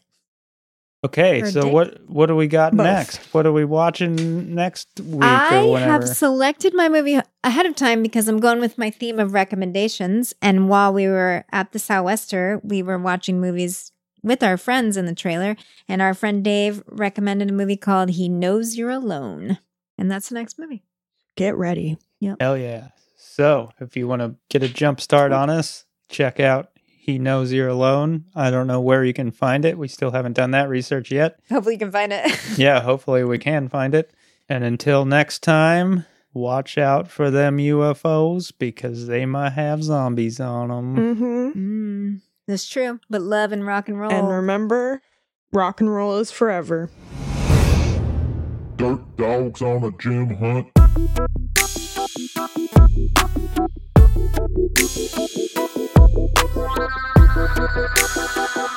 Okay, Or a so dick. what what do we got Both. next? What are we watching next week I or whenever? have selected my movie ahead of time because I'm going with my theme of recommendations. And while we were at the Southwester, we were watching movies with our friends in the trailer. And our friend Dave recommended a movie called He Knows You're Alone. And that's the next movie. Get ready. Hell yeah. So, if you want to get a jump start on us, check out He Knows You're Alone. I don't know where you can find it. We still haven't done that research yet. Hopefully you can find it. Yeah, hopefully we can find it. And until next time, watch out for them U F Os because they might have zombies on them. Mm-hmm. mm, that's true. But love and rock and roll. And remember, rock and roll is forever. Dirt dogs on a gym hunt.